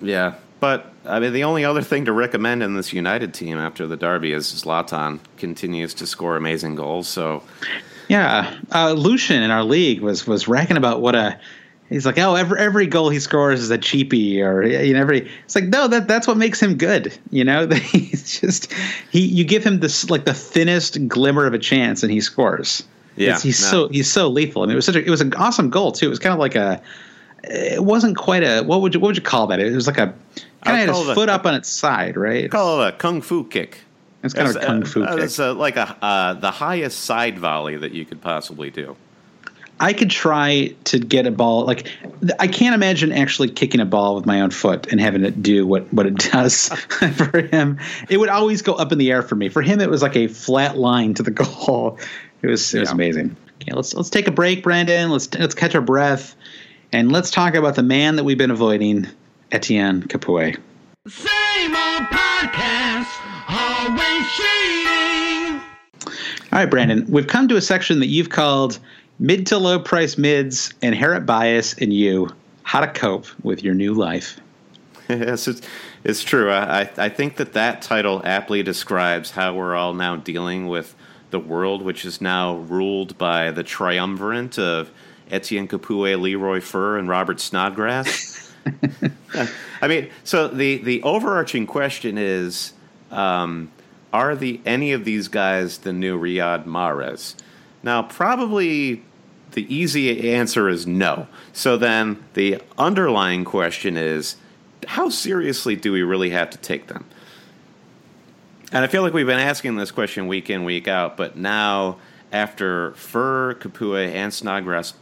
But the only other thing to recommend in this United team after the derby is Zlatan continues to score amazing goals. So Lucian in our league was racking about what a. He's like, every goal he scores is a cheapie, or it's like, no, that's what makes him good. He's just you give him this like the thinnest glimmer of a chance and he scores. Yeah, he's so lethal. It was an awesome goal too. It was kind of it wasn't quite a what would you call that? It was like a kind of had his foot up on its side, right? Call it a kung fu kick. It's kind of a kung fu kick. It's like the highest side volley that you could possibly do. I could try to get a ball. Like, I can't imagine actually kicking a ball with my own foot and having it do what it does for him. It would always go up in the air for me. For him, it was like a flat line to the goal. It was amazing. Okay, let's take a break, Brandon. Let's catch our breath, and let's talk about the man that we've been avoiding, Etienne Capoue. Same old podcast, always cheating. All right, Brandon, we've come to a section that you've called Mid to Low Price Mids, Inherent Bias, and You, How to Cope with Your New Life. Yes, it's true. I think that title aptly describes how we're all now dealing with the world, which is now ruled by the triumvirate of Etienne Capoue, Leroy Fer, and Robert Snodgrass. So the overarching question is, are any of these guys the new Riyad Mahrez? Now, probably the easy answer is no. So then the underlying question is, how seriously do we really have to take them? And I feel like we've been asking this question week in, week out, but now after Fer, Capoue, and Snodgrass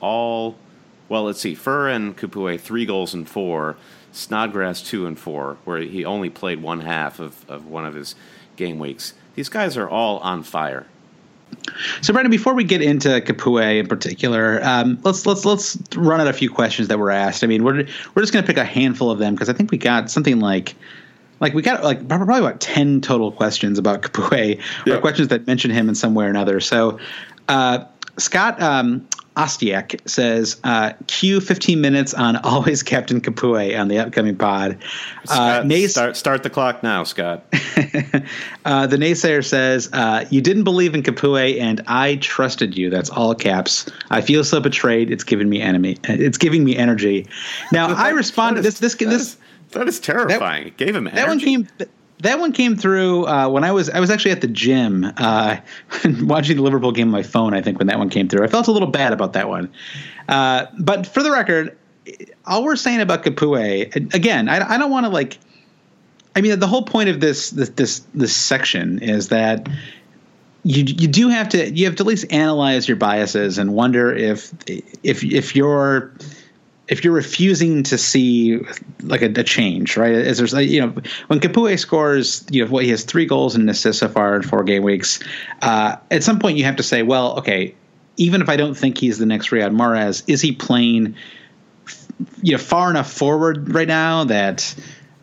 Fer and Capoue 3 goals and 4, Snodgrass 2 and 4, where he only played one half of one of his game weeks. These guys are all on fire. So, Brandon, before we get into Capoue in particular, let's run out a few questions that were asked. We're just going to pick a handful of them because I think we got something like we got probably about 10 total questions about Capoue, or questions that mention him in some way or another. So, Scott Ostiak says, cue 15 minutes on Always Captain Capoue on the upcoming pod. Start the clock now, Scott. The naysayer says, you didn't believe in Capoue and I trusted you. That's all caps. I feel so betrayed. It's giving me energy. Now, I responded that is terrifying. It gave him energy. That one came through when I was actually at the gym watching the Liverpool game on my phone, I think, when that one came through. I felt a little bad about that one. But for the record, all we're saying about Capoue, again, I don't want to the whole point of this section is that you have to at least analyze your biases and wonder if you're refusing to see like a change, right? As there's when Capoue scores, he has 3 goals and an assist so far in 4 game weeks. At some point, you have to say, well, okay, even if I don't think he's the next Riyad Mahrez, is he playing far enough forward right now that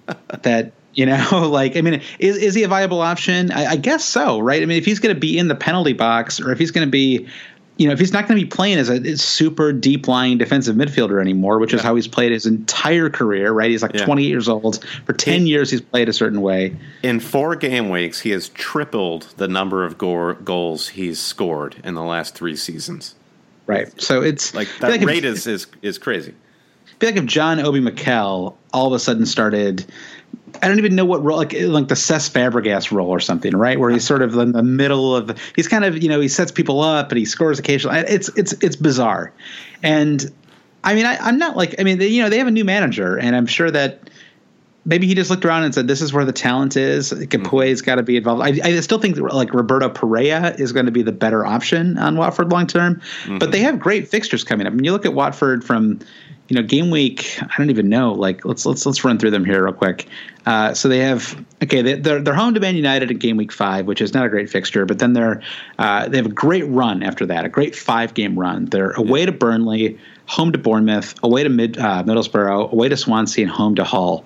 is he a viable option? I guess so, right? If he's going to be in the penalty box, or if he's going to be if he's not going to be playing as a super deep-lying defensive midfielder anymore, which is how he's played his entire career, right? He's 20 years old. For 10 years, he's played a certain way. In 4 game weeks, he has tripled the number of goals he's scored in the last 3 seasons. Right. So it's that rate is crazy. I feel like if John Obi Mikel all of a sudden started I don't even know what role, like the Cesc Fabregas role or something, right? Where he's sort of in the middle of, he's kind of, he sets people up and he scores occasionally. It's bizarre. And I mean, I'm not like, I mean, they have a new manager, and I'm sure that maybe he just looked around and said, this is where the talent is. Capue's got to be involved. I still think like Roberto Pereira is going to be the better option on Watford long term, but they have great fixtures coming up. I mean, you look at Watford from, game week, I don't even know. Like let's run through them here real quick. So they have they're home to Man United in game week 5, which is not a great fixture. But then they have a great run after that, a great 5-game run. They're away to Burnley, home to Bournemouth, away to Middlesbrough, away to Swansea, and home to Hull.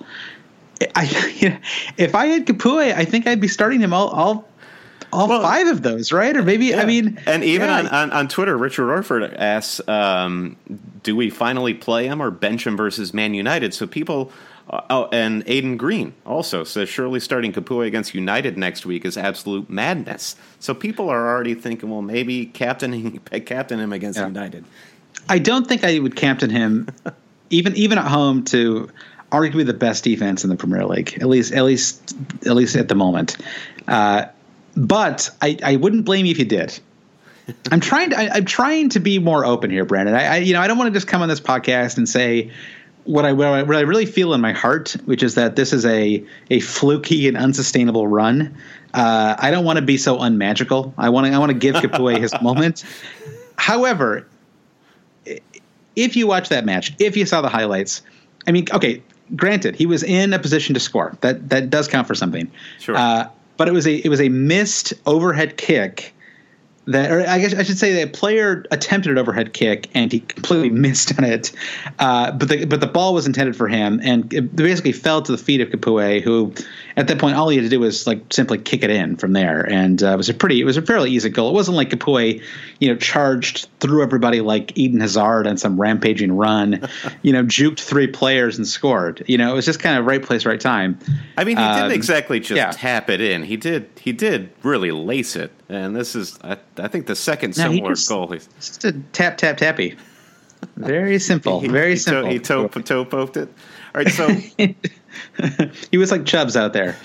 If I had Capoue, I think I'd be starting him all 5 of those, right? Or maybe, yeah. I mean, and even on Twitter, Richard Orford asks, do we finally play him or bench him versus Man United? So people, and Aidan Green also says, surely starting Capoue against United next week is absolute madness. So people are already thinking, well, maybe captain him against United. I don't think I would captain him, even at home, to arguably the best defense in the Premier League, at least at the moment. But I wouldn't blame you if you did. I'm trying to be more open here, Brandon. I don't want to just come on this podcast and say what I really feel in my heart, which is that this is a fluky and unsustainable run. I don't want to be so unmagical. I want to give Capoue his moment. However, if you watch that match, if you saw the highlights, I mean, okay, granted, he was in a position to score. That does count for something. Sure. But it was a missed overhead kick or I guess I should say that a player attempted an overhead kick and he completely missed on it. But the ball was intended for him, and it basically fell to the feet of Capoue, who at that point all he had to do was like simply kick it in from there. And it was a fairly easy goal. It wasn't like Capoue, charged through everybody like Eden Hazard on some rampaging run, juked 3 players and scored. It was just kind of right place, right time. I mean, he didn't exactly just tap it in. He did really lace it. And this is, I think, the second similar goal. Just a tap, tap, tappy. Very simple. Very simple. He toe poked it. All right, so he was like Chubbs out there.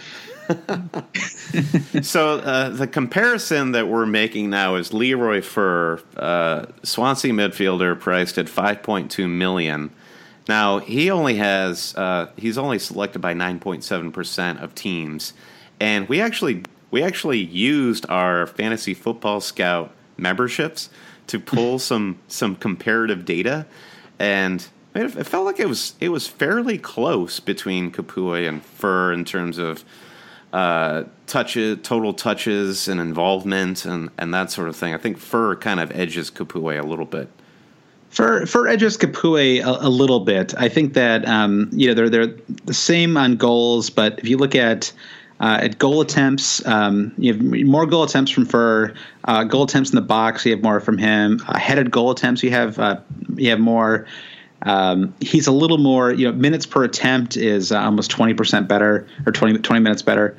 So the comparison that we're making now is Leroy Fer, Swansea midfielder, priced at $5.2 million. Now he's only selected by 9.7% of teams, and we actually used our Fantasy Football Scout memberships to pull some comparative data, and it felt like it was fairly close between Capoue and Fer in terms of total touches and involvement and that sort of thing. I think Fer kind of edges Capoue a little bit. For edges Capoue a little bit. I think that they're the same on goals, but if you look at goal attempts, you have more goal attempts from Fer. Goal attempts in the box, you have more from him. Headed goal attempts, you have more. He's a little more. Minutes per attempt is almost 20% better, or 20 minutes better.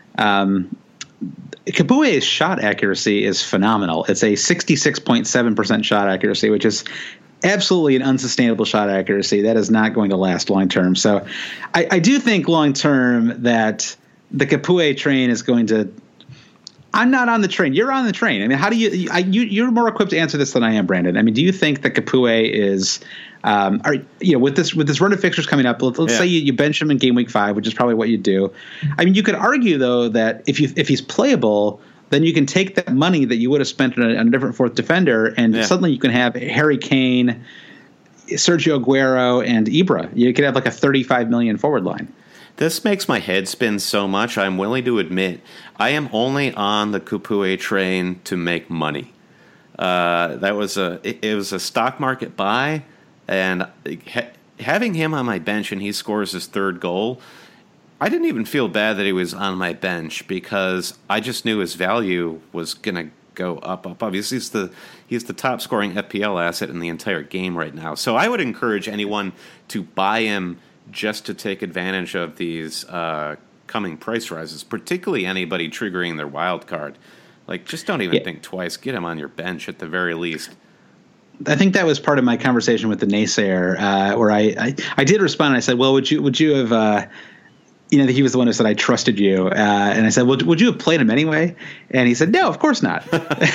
Capoue's shot accuracy is phenomenal. It's a 66.7% shot accuracy, which is absolutely an unsustainable shot accuracy. That is not going to last long term. So I do think long term that the Capoue train is going to. I'm not on the train. You're on the train. I mean, how do you're more equipped to answer this than I am, Brandon. I mean, do you think that Capoue is, with this run of fixtures coming up, let's say you bench him in game week 5, which is probably what you do. I mean, you could argue though that if he's playable, then you can take that money that you would have spent on a different fourth defender, and suddenly you can have Harry Kane, Sergio Aguero, and Ibra. You could have like a 35 million forward line. This makes my head spin so much, I'm willing to admit I am only on the Capoue train to make money. It was a stock market buy, and having him on my bench and he scores his 3rd goal, I didn't even feel bad that he was on my bench because I just knew his value was going to go up. Obviously, he's the top scoring FPL asset in the entire game right now. So I would encourage anyone to buy him just to take advantage of these coming price rises, particularly anybody triggering their wild card. Like, just don't even think twice. Get him on your bench at the very least. I think that was part of my conversation with the naysayer, where I did respond. I said, "Well, would you have he was the one who said, I trusted you. And I said, well, would you have played him anyway? And he said, no, of course not.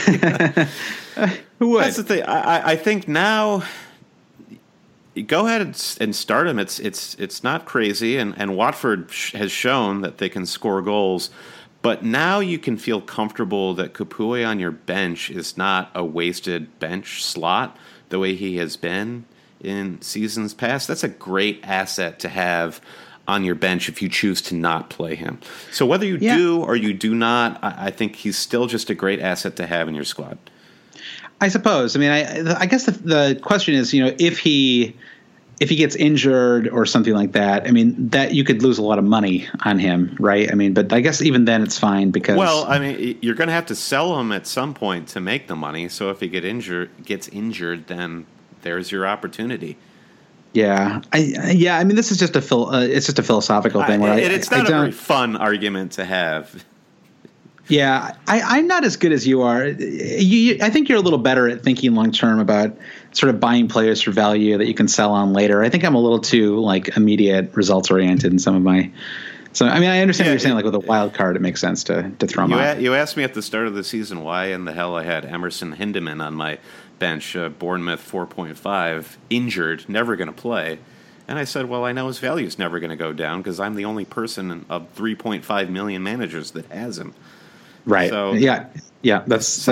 Who would? That's the thing. I think now, go ahead and start him. It's not crazy. And Watford has shown that they can score goals. But now you can feel comfortable that Capoue on your bench is not a wasted bench slot the way he has been in seasons past. That's a great asset to have on your bench if you choose to not play him. So whether you do or you do not, I think he's still just a great asset to have in your squad. I suppose. I mean, I guess the question is, if he gets injured or something like that, I mean, that you could lose a lot of money on him, right? I mean, but I guess even then it's fine because... Well, I mean, you're going to have to sell him at some point to make the money. So if he gets injured, then there's your opportunity. Yeah. I mean, this is just it's just a philosophical thing. It's not a very fun argument to have. Yeah, I'm not as good as you are. I think you're a little better at thinking long term about sort of buying players for value that you can sell on later. I think I'm a little too immediate results oriented in some of my. So I mean, I understand what you're saying. Like with a wild card, it makes sense to throw him out. You asked me at the start of the season why in the hell I had Emerson Hindeman on my bench, Bournemouth 4.5, injured, never going to play. And I said, well, I know his value is never going to go down because I'm the only person of 3.5 million managers that has him. Right. So, yeah. That's.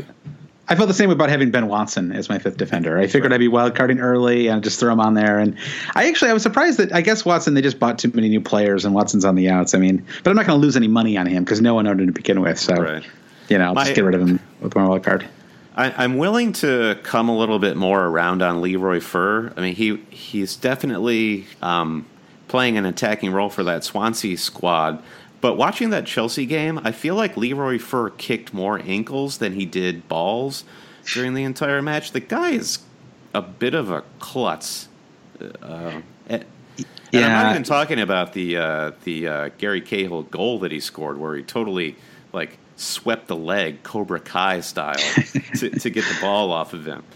I felt the same about having Ben Watson as my fifth defender. I figured I'd be wild carding early and just throw him on there. And I was surprised that I guess Watson, they just bought too many new players and Watson's on the outs. I mean, but I'm not going to lose any money on him because no one owned him to begin with. So, I'll just get rid of him with my wild card. I'm willing to come a little bit more around on Leroy Fer. I mean, he's definitely playing an attacking role for that Swansea squad. But watching that Chelsea game, I feel like Leroy Fer kicked more ankles than he did balls during the entire match. The guy is a bit of a klutz. And I'm not even talking about the Gary Cahill goal that he scored, where he totally swept the leg Cobra Kai style to get the ball off of him.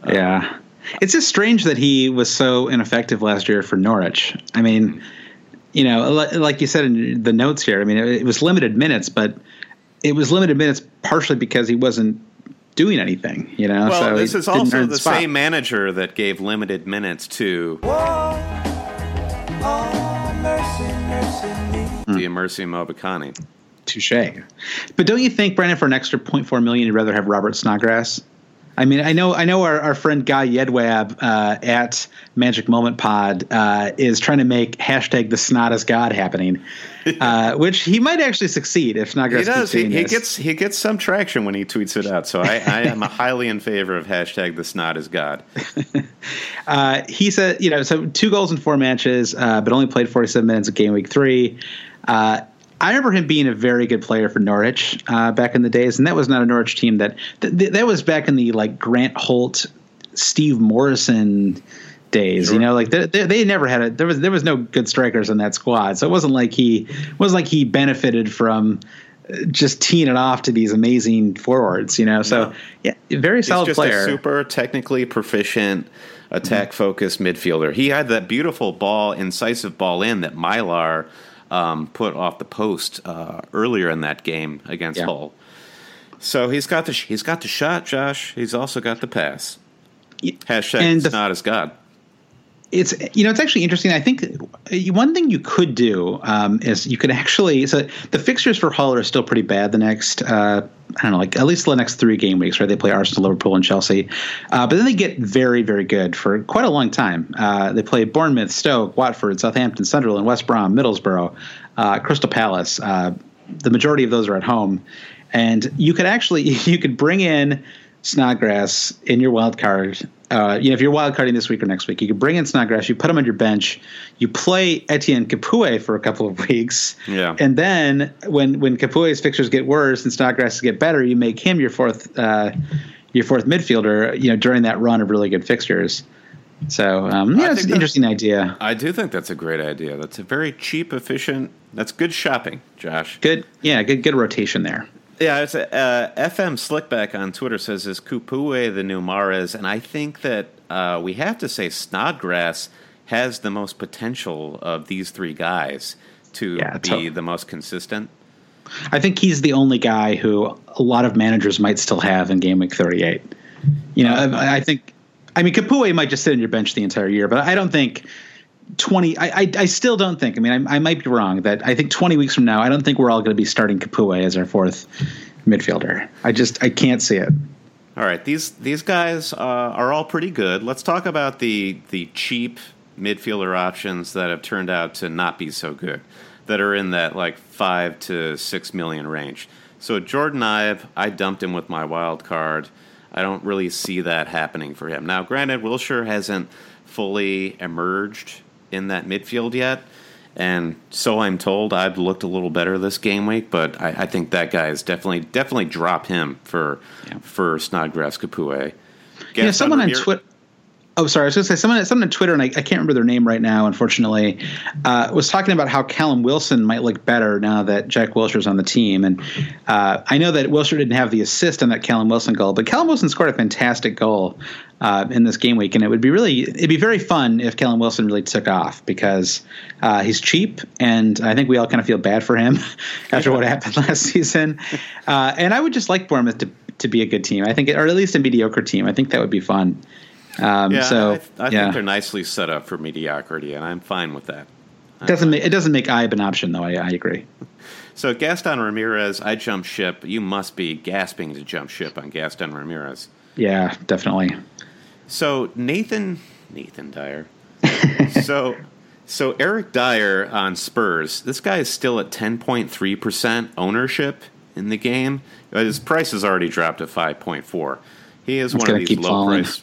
It's just strange that he was so ineffective last year for Norwich. I mean. Like you said in the notes here, I mean, it was limited minutes, but it was limited minutes partially because he wasn't doing anything, Well, so this is also the same manager that gave limited minutes to Mercy Mobakani. Touche. But don't you think, Brandon, for an extra $0.4 million, you'd rather have Robert Snodgrass? I mean, I know our friend Guy Yedwab at Magic Moment Pod is trying to make hashtag the snot is God happening, which he might actually succeed if Snodgrass keeps doing this. He gets some traction when he tweets it out. So I am highly in favor of hashtag the snot is God. He said, so 2 goals in 4 matches, but only played 47 minutes of game week 3. I remember him being a very good player for Norwich back in the days, and that was not a Norwich team that was back in the Grant Holt, Steve Morrison days. Sure. They never had there was no good strikers in that squad, so it wasn't like he benefited from just teeing it off to these amazing forwards. So very solid He's just player, a super technically proficient, attack focused midfielder. He had that beautiful incisive ball in that Mylar put off the post earlier in that game against Hull. So he's got the shot, Josh. He's also got the pass. Hashtag snot is God. It's actually interesting. I think one thing you could do is you could actually. So the fixtures for Hull are still pretty bad. The next at least the next 3 game weeks, right? They play Arsenal, Liverpool, and Chelsea, but then they get very, very good for quite a long time. They play Bournemouth, Stoke, Watford, Southampton, Sunderland, West Brom, Middlesbrough, Crystal Palace. The majority of those are at home, and you could bring in Snodgrass in your wild card. If you're wild carding this week or next week, you could bring in Snodgrass, you put him on your bench, you play Etienne Capoue for a couple of weeks, and then when Capoue's fixtures get worse and Snodgrass get better, you make him your fourth midfielder. During that run of really good fixtures. So it's an interesting idea. I do think that's a great idea. That's a very cheap, efficient. That's good shopping, Josh. Good rotation there. Yeah, it's FM Slickback on Twitter says, is Capoue the new Mahrez? And I think that we have to say Snodgrass has the most potential of these 3 guys to be the most consistent. I think he's the only guy who a lot of managers might still have in game week 38. I think Kapue might just sit on your bench the entire year, but I don't think 20. I still don't think. I might be wrong that I think 20 weeks from now, I don't think we're all going to be starting Kapue as our fourth midfielder. I can't see it. All right, these guys are all pretty good. Let's talk about the cheap midfielder options that have turned out to not be so good, that are in that like $5 to $6 million range. So Jordan Ibe, I dumped him with my wild card. I don't really see that happening for him. Now, granted, Wilshere hasn't fully emerged in that midfield yet, and so I'm told. I've looked a little better this game week, but I think that guy is definitely drop him for Snodgrass Kapue. Someone on Twitter. Oh, sorry. I was going to say someone on Twitter, and I can't remember their name right now, unfortunately, was talking about how Callum Wilson might look better now that Jack Wilshere's on the team. And I know that Wilshere didn't have the assist on that Callum Wilson goal, but Callum Wilson scored a fantastic goal in this game week, and it'd be very fun if Callum Wilson really took off, because he's cheap, and I think we all kind of feel bad for him after what happened last season. And I would just like Bournemouth to be a good team, I think, or at least a mediocre team. I think that would be fun. I think they're nicely set up for mediocrity, and I'm fine with that. It doesn't make Ibe an option, though. I agree. So Gaston Ramirez, I jumped ship. You must be gasping to jump ship on Gaston Ramirez. Yeah, definitely. So Nathan Dyer. so Eric Dyer on Spurs. This guy is still at 10.3% ownership in the game. His price has already dropped to 5.4. He is one of these low price,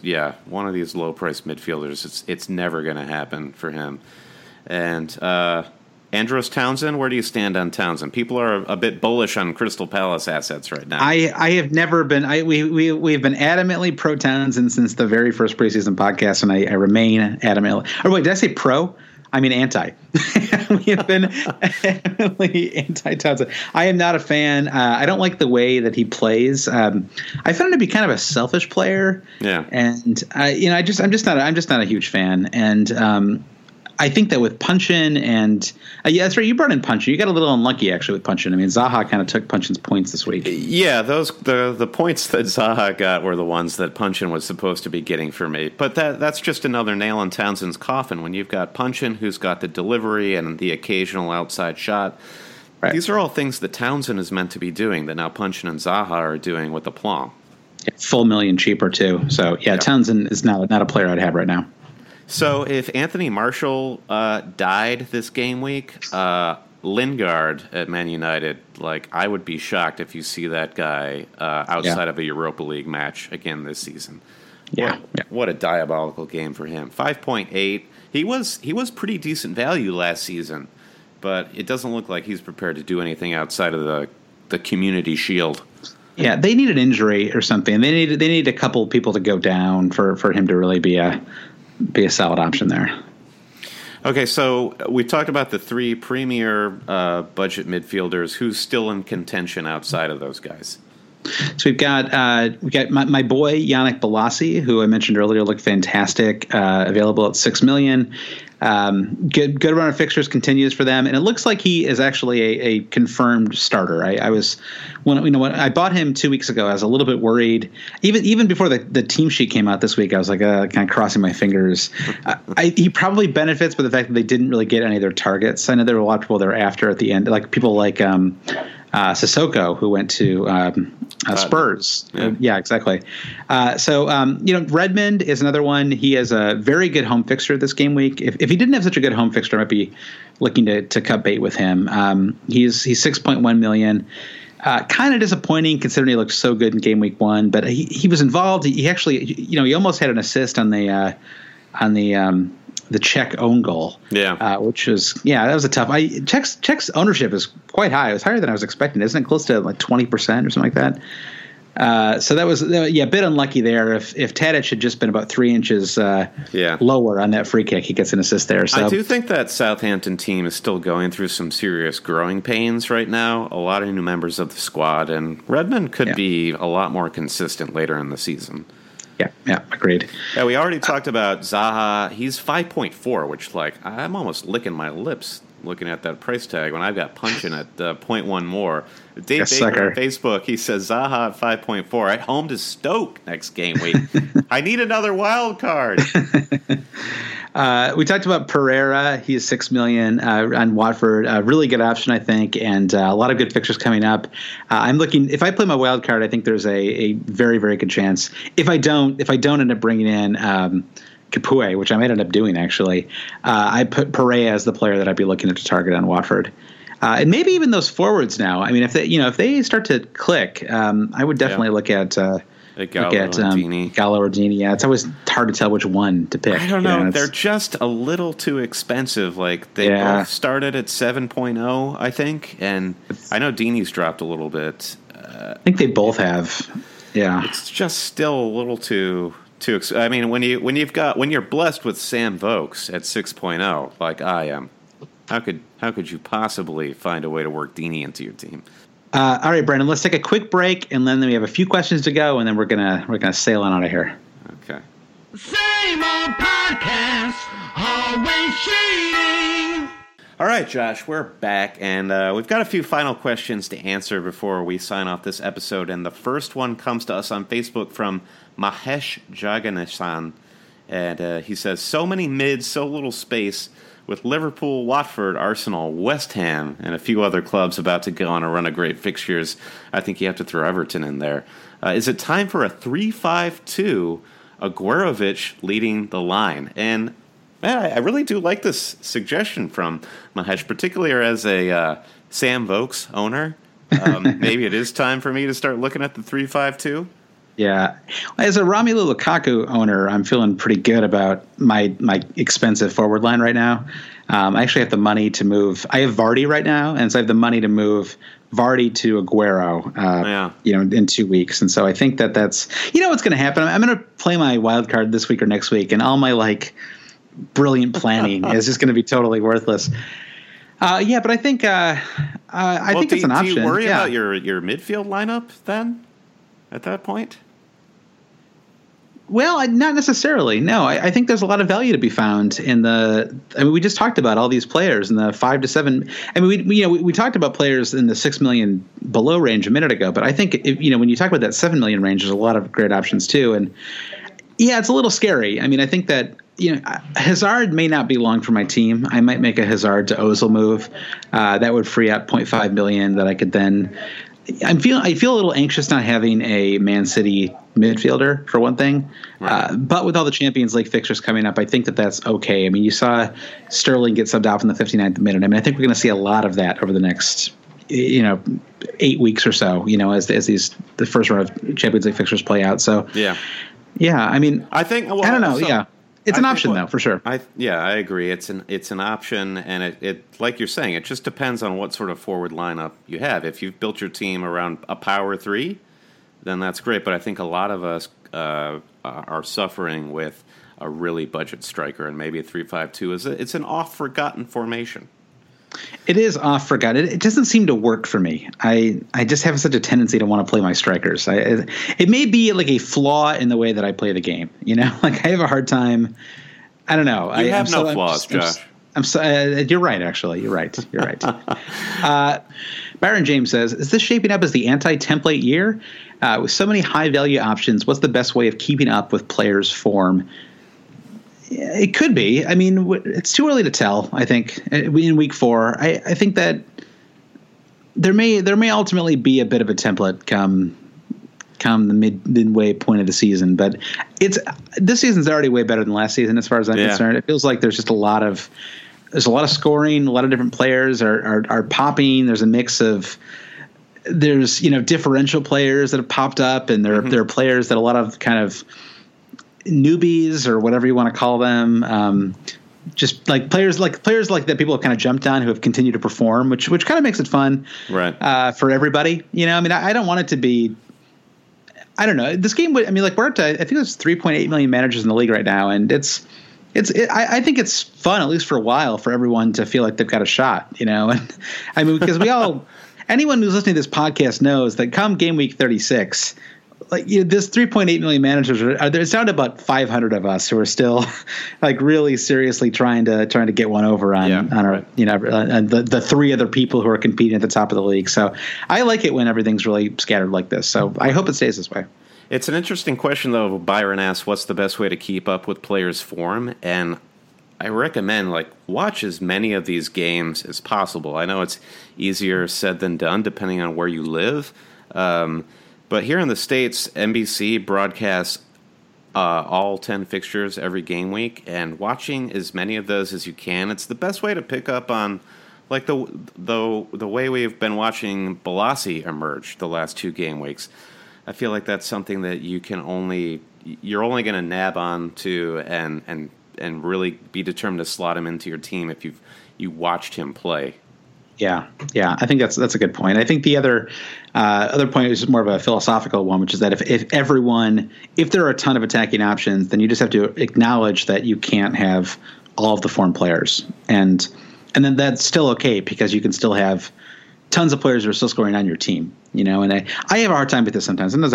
midfielders. It's never going to happen for him. And Andros Townsend, where do you stand on Townsend? People are a bit bullish on Crystal Palace assets right now. I have never been. We've been adamantly pro Townsend since the very first preseason podcast, and I remain adamantly. Or wait, did I say pro? I mean anti. We have been adamantly anti-Townsend. I am not a fan. I don't like the way that he plays. I found him to be kind of a selfish player. Yeah. And I'm just not a huge fan. And I think that with Punchin and that's right. You brought in Punchin. You got a little unlucky actually with Punchin. Zaha kind of took Punchin's points this week. Yeah, the points that Zaha got were the ones that Punchin was supposed to be getting for me. But that's just another nail in Townsend's coffin when you've got Punchin, who's got the delivery and the occasional outside shot. Right. These are all things that Townsend is meant to be doing that now Punchin and Zaha are doing with aplomb. Full million cheaper too. So yeah, Townsend is not a player I'd have right now. So if Anthony Martial died this game week, Lingard at Man United, I would be shocked if you see that guy outside of a Europa League match again this season. Yeah. What a diabolical game for him. 5.8. He was pretty decent value last season, but it doesn't look like he's prepared to do anything outside of the Community Shield. Yeah, they need an injury or something. They need a couple people to go down for him to really be a solid option there. Okay, so we talked about the three premier budget midfielders. Who's still in contention outside of those guys? So we've got my boy Yannick Bolasie, who I mentioned earlier, looked fantastic. Available at $6 million. Good run of fixtures continues for them, and it looks like he is actually a confirmed starter. When I bought him 2 weeks ago, I was a little bit worried. Even before the team sheet came out this week, I was kind of crossing my fingers. He probably benefits by the fact that they didn't really get any of their targets. I know there were a lot of people there after at the end, like people like Sissoko, who went to Spurs. Yeah, exactly. Redmond is another one. He has a very good home fixture this game week. If he didn't have such a good home fixture, I might be looking to cut bait with him. He's 6.1 million. Kind of disappointing considering he looked so good in game week 1, but he was involved. He actually, he almost had an assist on the Czech own goal. Yeah. Which was, that was a tough. Czech's ownership is quite high. It was higher than I was expecting. Isn't it close to 20% or something like that? So that was, a bit unlucky there. If Tadic had just been about 3 inches lower on that free kick, he gets an assist there. So I do think that Southampton team is still going through some serious growing pains right now. A lot of new members of the squad, and Redmond could be a lot more consistent later in the season. Yeah, agreed. Yeah, we already talked about Zaha. He's 5.4, which I'm almost licking my lips looking at that price tag when I've got Puncheon at 0.1 more. Dave Baker on Facebook, he says Zaha at 5.4 at home to Stoke next game week. I need another wild card. We talked about Pereira. He is $6 million on Watford. A really good option, I think, and a lot of good fixtures coming up. I'm looking. If I play my wild card, I think there's a very, very good chance. If I don't end up bringing in Capoue, which I might end up doing actually, I put Pereira as the player that I'd be looking at to target on Watford. And maybe even those forwards now. I mean, if they start to click, I would definitely look at Gallo or Dini. Yeah, it's always hard to tell which one to pick. I don't know. They're just a little too expensive. Like they both started at 7.0, I think, and I know Dini's dropped a little bit. I think they both have. Yeah, it's just still a little too. I mean, when you're blessed with Sam Vokes at 6.0, like I am. How could you possibly find a way to work Dini into your team? All right, Brandon. Let's take a quick break, and then we have a few questions to go, and then we're gonna sail on out of here. Okay. Same old podcast, always cheating. All right, Josh, we're back, and we've got a few final questions to answer before we sign off this episode. And the first one comes to us on Facebook from Mahesh Jaganeshan, and he says, "So many mids, so little space." With Liverpool, Watford, Arsenal, West Ham, and a few other clubs about to go on a run of great fixtures, I think you have to throw Everton in there. Is it time for a 3-5-2, Aguerovic leading the line? And man, I really do like this suggestion from Mahesh, particularly as a Sam Vokes owner. Maybe it is time for me to start looking at the 3-5-2. Yeah. As a Romelu Lukaku owner, I'm feeling pretty good about my expensive forward line right now. I actually have the money to move. I have Vardy right now, and so I have the money to move Vardy to Aguero, in 2 weeks. And so I think that's, what's going to happen. I'm going to play my wild card this week or next week, and all my brilliant planning is just going to be totally worthless. But I think I think it's an option. Do you worry about your midfield lineup then at that point? Well, not necessarily. No, I think there's a lot of value to be found in we just talked about all these players in the 5 to 7. I mean, we talked about players in the 6 million below range a minute ago, but I think when you talk about that 7 million range, there's a lot of great options too. And yeah, it's a little scary. I mean, I think that Hazard may not be long for my team. I might make a Hazard to Ozil move. That would free up 0.5 million that I could then. I feel a little anxious not having a Man City midfielder, for one thing. Right. But with all the Champions League fixtures coming up, I think that's okay. I mean, you saw Sterling get subbed off in the 59th minute. I mean, I think we're going to see a lot of that over the next 8 weeks or so, as the first round of Champions League fixtures play out. So yeah. I mean, I think I don't know. Yeah. It's an option, though, for sure. I agree. It's an option, and it like you're saying, it just depends on what sort of forward lineup you have. If you've built your team around a power 3, then that's great. But I think a lot of us are suffering with a really budget striker, and maybe a 3-5-2 it's an oft-forgotten formation. It is oft-forgotten. It doesn't seem to work for me. I just have such a tendency to want to play my strikers. It may be like a flaw in the way that I play the game. I have a hard time. I don't know. You have no flaws, Josh. You're right, actually. You're right. Byron James says, is this shaping up as the anti-template year? With so many high-value options, what's the best way of keeping up with players' form? It could be. I mean, it's too early to tell. I think in week 4, I think that there may ultimately be a bit of a template come the midway point of the season. But this season's already way better than last season as far as I'm concerned. It feels like there's just a lot of scoring. A lot of different players are popping. There's a mix of differential players that have popped up, and there are players that a lot of kind of newbies or whatever you want to call them, just like players like that people have kind of jumped on who have continued to perform, which kind of makes it fun, right? For everybody, I mean, I don't want it to be. I don't know. This game would. I mean, we're up to. I think there's 3.8 million managers in the league right now, and I think it's fun, at least for a while, for everyone to feel like they've got a shot, And I mean, because we all, anyone who's listening to this podcast knows that come game week 36. this 3.8 million managers there's down to about 500 of us who are still like really seriously trying to get one over on our and the three other people who are competing at the top of the league. So I like it when everything's really scattered like this. So I hope it stays this way. It's an interesting question though. Byron asks, what's the best way to keep up with players' form? And I recommend watch as many of these games as possible. I know it's easier said than done depending on where you live. But here in the States, NBC broadcasts all 10 fixtures every game week, and watching as many of those as you can, it's the best way to pick up on the way we've been watching Balassi emerge the last 2 game weeks. I feel like that's something that you're only going to nab on to and really be determined to slot him into your team if you watched him play. Yeah, I think that's a good point. I think the other point is more of a philosophical one, which is that if there are a ton of attacking options, then you just have to acknowledge that you can't have all of the form players, and then that's still okay because you can still have tons of players who are still scoring on your team. And I have a hard time with this sometimes. Sometimes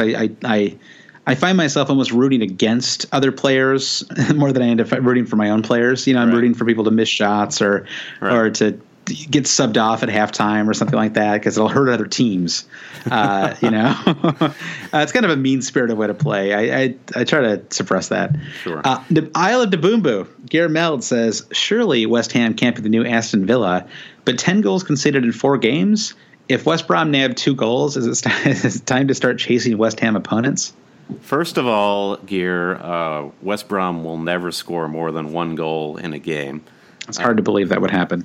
I find myself almost rooting against other players more than I end up rooting for my own players. I'm rooting for people to miss shots or to get subbed off at halftime or something like that because it'll hurt other teams. It's kind of a mean-spirited way to play. I try to suppress that. Sure. The Isle of Daboombu, Gare Meld says, surely West Ham can't be the new Aston Villa, but 10 goals conceded in 4 games? If West Brom nabbed 2 goals, is it time to start chasing West Ham opponents? First of all, Gear, West Brom will never score more than 1 goal in a game. It's hard to believe that would happen.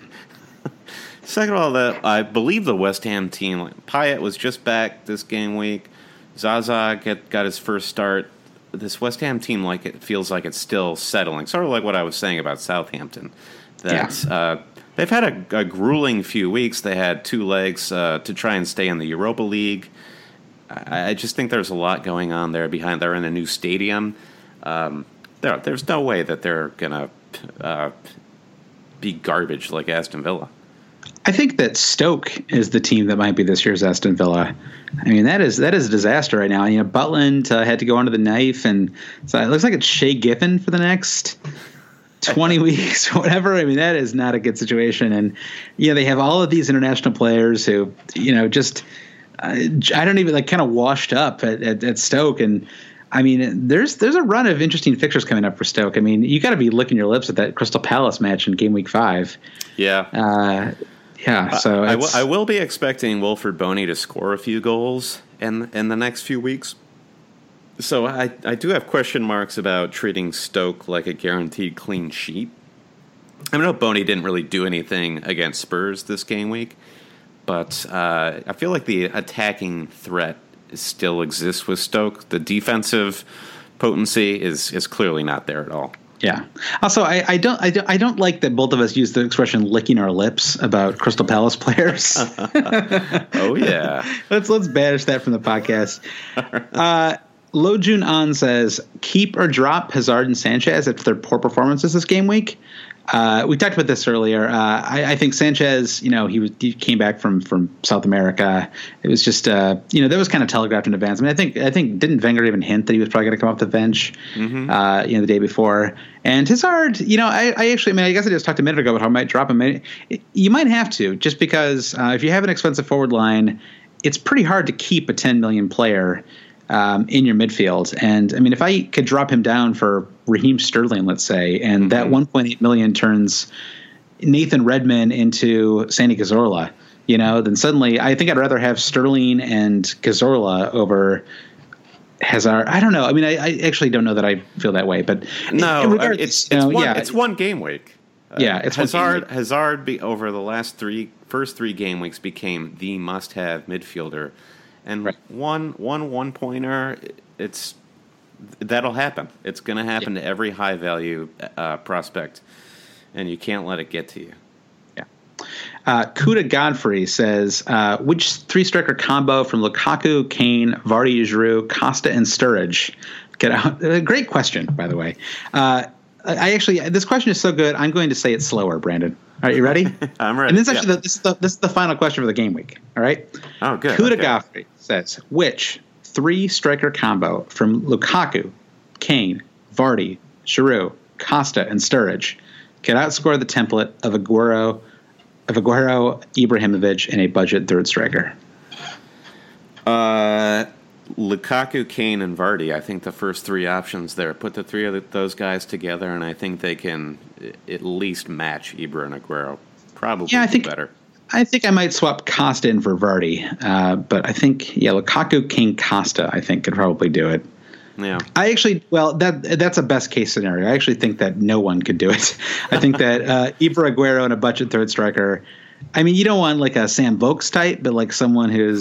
Second of all, I believe the West Ham team, Payet was just back this game week. Zaza got his first start. This West Ham team, it feels like it's still settling. Sort of like what I was saying about Southampton. They've had a grueling few weeks. They had 2 legs to try and stay in the Europa League. I just think there's a lot going on there behind. They're in a new stadium. There's no way that they're going to be garbage like Aston Villa. I think that Stoke is the team that might be this year's Aston Villa. I mean, that is a disaster right now. Butland had to go under the knife, and so it looks like it's Shea Giffen for the next 20 weeks or whatever. I mean, that is not a good situation. And they have all of these international players who just I don't even kind of washed up at Stoke. And I mean, there's a run of interesting fixtures coming up for Stoke. I mean, you got to be licking your lips at that Crystal Palace match in game week 5. Yeah. So I will be expecting Wilfred Boney to score a few goals in the next few weeks. So I do have question marks about treating Stoke like a guaranteed clean sheet. I know Boney didn't really do anything against Spurs this game week, but I feel like the attacking threat still exists with Stoke. The defensive potency is clearly not there at all. Yeah. Also, I don't like that both of us use the expression "licking our lips" about Crystal Palace players. Oh yeah. Let's banish that from the podcast. Lo Jun An says, keep or drop Hazard and Sanchez after their poor performances this game week. We talked about this earlier. I think Sanchez, he came back from South America. It was just, that was kind of telegraphed in advance. I mean, I think didn't Wenger even hint that he was probably going to come off the bench, the day before? And Hazard, I guess I just talked a minute ago about how I might drop him. You might have to, just because if you have an expensive forward line, it's pretty hard to keep a 10 million player in your midfield. And I mean, if I could drop him down for Raheem Sterling, let's say, and that 1.8 million turns Nathan Redmond into Santi Cazorla, then suddenly I think I'd rather have Sterling and Cazorla over Hazard. I don't know. I mean, I actually don't know that I feel that way, but it's one game week. It's Hazard over the first three game weeks became the must-have midfielder. And one pointer, that'll happen. It's going to happen to every high value prospect, and you can't let it get to you. Yeah. Kuda Godfrey says, which 3-striker combo from Lukaku, Kane, Vardy, Giroud, Costa, and Sturridge? Great question, by the way. This question is so good. I'm going to say it slower, Brandon. All right, you ready? I'm ready. And this is actually this is the final question for the game week. All right. Oh, good. Kuda Godfrey says, which 3-striker combo from Lukaku, Kane, Vardy, Giroud, Costa, and Sturridge can outscore the template of Aguero, Ibrahimovic, and a budget third striker? Lukaku, Kane, and Vardy. I think the first three options there. Put the three of those guys together, and I think they can at least match Ibra and Aguero. Probably better. I think I might swap Costa in for Vardy, but I think Lukaku, Kane, Costa, I think could probably do it. Yeah, that's a best case scenario. I actually think that no one could do it. I think that Ibra, Aguero, and a budget third striker. I mean, you don't want like a Sam Vokes type, but like someone who's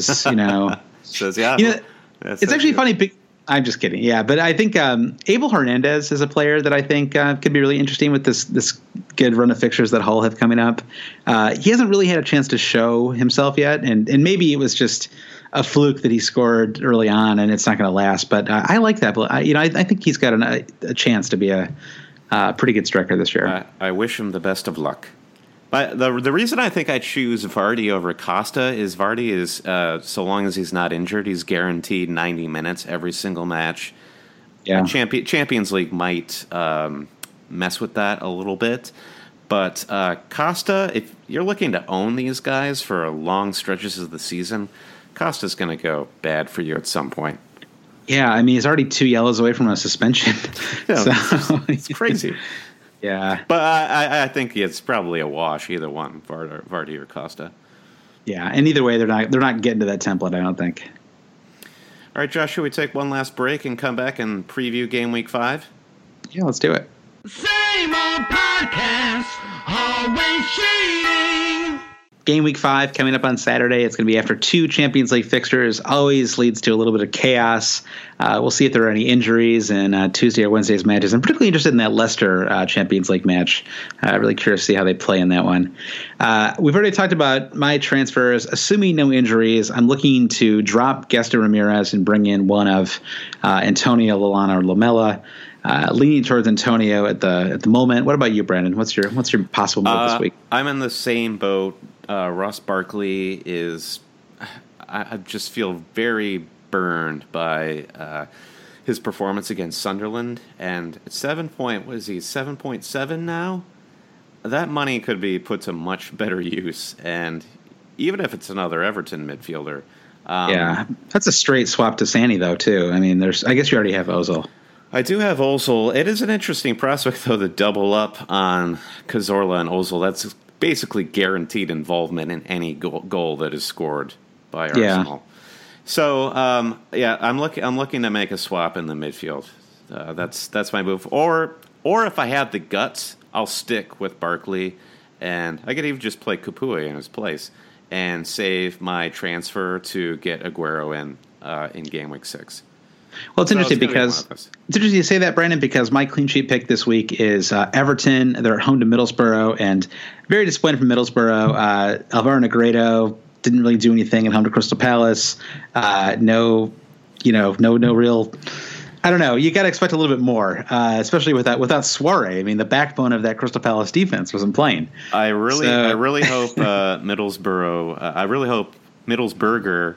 says it's actually funny. I'm just kidding. Yeah, but I think Abel Hernandez is a player that I think could be really interesting with this good run of fixtures that Hull have coming up. He hasn't really had a chance to show himself yet, and maybe it was just a fluke that he scored early on, and it's not going to last. But I like that. But I think he's got a chance to be a pretty good striker this year. I wish him the best of luck. But the reason I think I choose Vardy over Costa is Vardy is, so long as he's not injured, he's guaranteed 90 minutes every single match. Yeah. Champions League might mess with that a little bit. But Costa, if you're looking to own these guys for long stretches of the season, Costa's going to go bad for you at some point. Yeah, I mean, he's already 2 yellows away from a suspension. So it's crazy. Yeah, but I think it's probably a wash, either one, Vardy or Costa. Yeah, and either way, they're not getting to that template, I don't think. All right, Josh, should we take one last break and come back and preview Game Week 5? Yeah, let's do it. Same old podcast, always cheating. Game Week 5 coming up on Saturday. It's going to be after 2 Champions League fixtures. Always leads to a little bit of chaos. We'll see if there are any injuries in Tuesday or Wednesday's matches. I'm particularly interested in that Leicester Champions League match. Really curious to see how they play in that one. We've already talked about my transfers. Assuming no injuries, I'm looking to drop Gaston Ramirez and bring in one of Antonio, Lallana, or Lamela. Leaning towards Antonio at the moment. What about you, Brandon? What's your possible move this week? I'm in the same boat. Ross Barkley is. I just feel very burned by his performance against Sunderland, and at 7.7 now? That money could be put to much better use, and even if it's another Everton midfielder. That's a straight swap to Sandy, though, too. I mean, I guess you already have Ozil. I do have Ozil. It is an interesting prospect, though, to double up on Cazorla and Ozil. That's basically guaranteed involvement in any goal that is scored by Arsenal. So, I'm looking to make a swap in the midfield. That's my move. Or if I have the guts, I'll stick with Barkley, and I could even just play Kupue in his place and save my transfer to get Aguero in Game Week 6. Well, it's interesting you say that, Brandon, because my clean sheet pick this week is Everton. They're at home to Middlesbrough, and very disappointed from Middlesbrough. Alvaro Negredo didn't really do anything at home to Crystal Palace. No real. I don't know. You got to expect a little bit more, especially without Suarez. I mean, the backbone of that Crystal Palace defense wasn't playing. I really hope Middlesbrough. I really hope Middlesbrough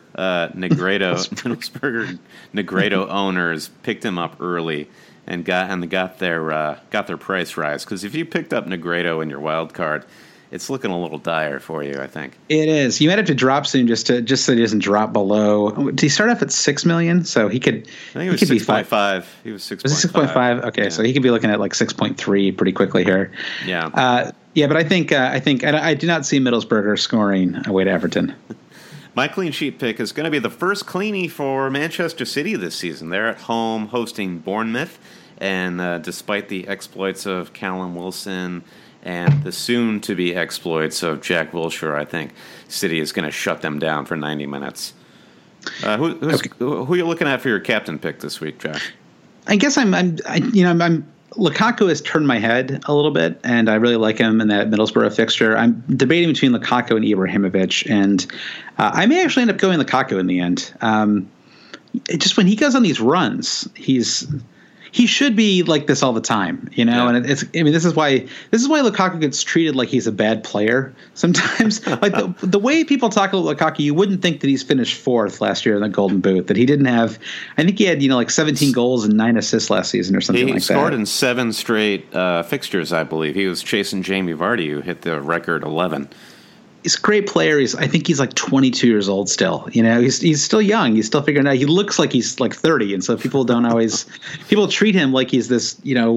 Negredo owners picked him up early and got their price rise, because if you picked up Negredo in your wild card, it's looking a little dire for you, I think. It is. You might have to drop soon just so he doesn't drop below. Did he start off at $6 million? So he could. I think it was 6.5. He was 6.5. Was it 6.5? Okay, yeah. So he could be looking at like 6.3 pretty quickly here. Yeah. But I think I do not see Middlesbrough scoring away to Everton. My clean sheet pick is going to be the first cleanie for Manchester City this season. They're at home hosting Bournemouth, and despite the exploits of Callum Wilson and the soon-to-be exploits of Jack Wilshere, I think City is going to shut them down for 90 minutes. Who are you looking at for your captain pick this week, Josh? I guess Lukaku has turned my head a little bit, and I really like him in that Middlesbrough fixture. I'm debating between Lukaku and Ibrahimovic, and I may actually end up going Lukaku in the end. Just when he goes on these runs, he's he should be like this all the time, you know. Yeah. And this is why Lukaku gets treated like he's a bad player sometimes. Like the way people talk about Lukaku, you wouldn't think that he's finished fourth last year in the Golden Boot. That he didn't have. I think he had 17 goals and 9 assists last season or something like that. He scored in 7 straight fixtures, I believe. He was chasing Jamie Vardy, who hit the record 11. He's a great player. I think he's like 22 years old still. He's still young. He's still figuring it out. He looks like he's like 30, and so people treat him like he's this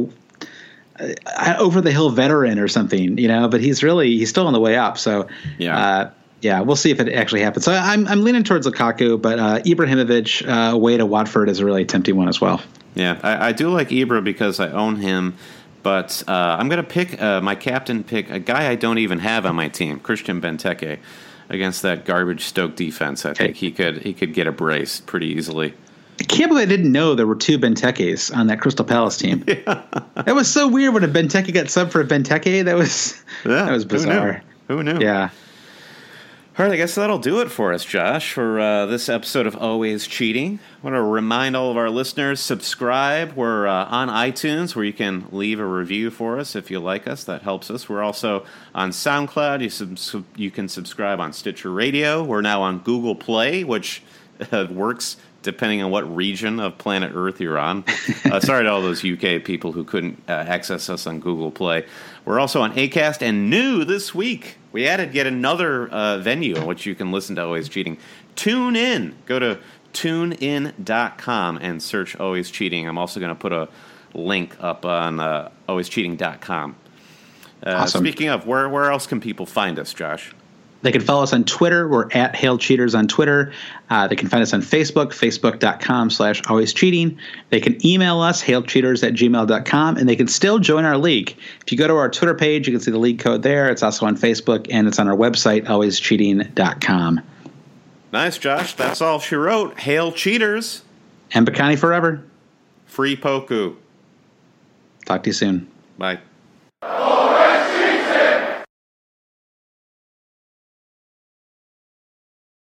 over the hill veteran or something. But he's still on the way up. So we'll see if it actually happens. So I'm leaning towards Lukaku, but Ibrahimovic away to Watford is a really tempting one as well. Yeah, I do like Ibra because I own him. But I'm going to pick my captain pick a guy I don't even have on my team, Christian Benteke, against that garbage Stoke defense. I think he could get a brace pretty easily. I can't believe I didn't know there were 2 Bentekes on that Crystal Palace team. Yeah. That was so weird when a Benteke got subbed for a Benteke. That was bizarre. Who knew? Yeah. All right, I guess that'll do it for us, Josh, for this episode of Always Cheating. I want to remind all of our listeners, subscribe. We're on iTunes, where you can leave a review for us if you like us. That helps us. We're also on SoundCloud. You can subscribe on Stitcher Radio. We're now on Google Play, which works depending on what region of planet Earth you're on. Sorry to all those UK people who couldn't access us on Google Play. We're also on Acast, and new this week, we added yet another venue in which you can listen to Always Cheating. Tune in. Go to tunein.com and search Always Cheating. I'm also going to put a link up on alwayscheating.com. Awesome. Speaking of, where else can people find us, Josh? They can follow us on Twitter. We're at Hail Cheaters on Twitter. They can find us on Facebook, facebook.com/alwayscheating. They can email us, hailcheaters@gmail.com, and they can still join our league. If you go to our Twitter page, you can see the league code there. It's also on Facebook, and it's on our website, alwayscheating.com. Nice, Josh. That's all she wrote. Hail Cheaters. And Mbakani forever. Free Poku. Talk to you soon. Bye.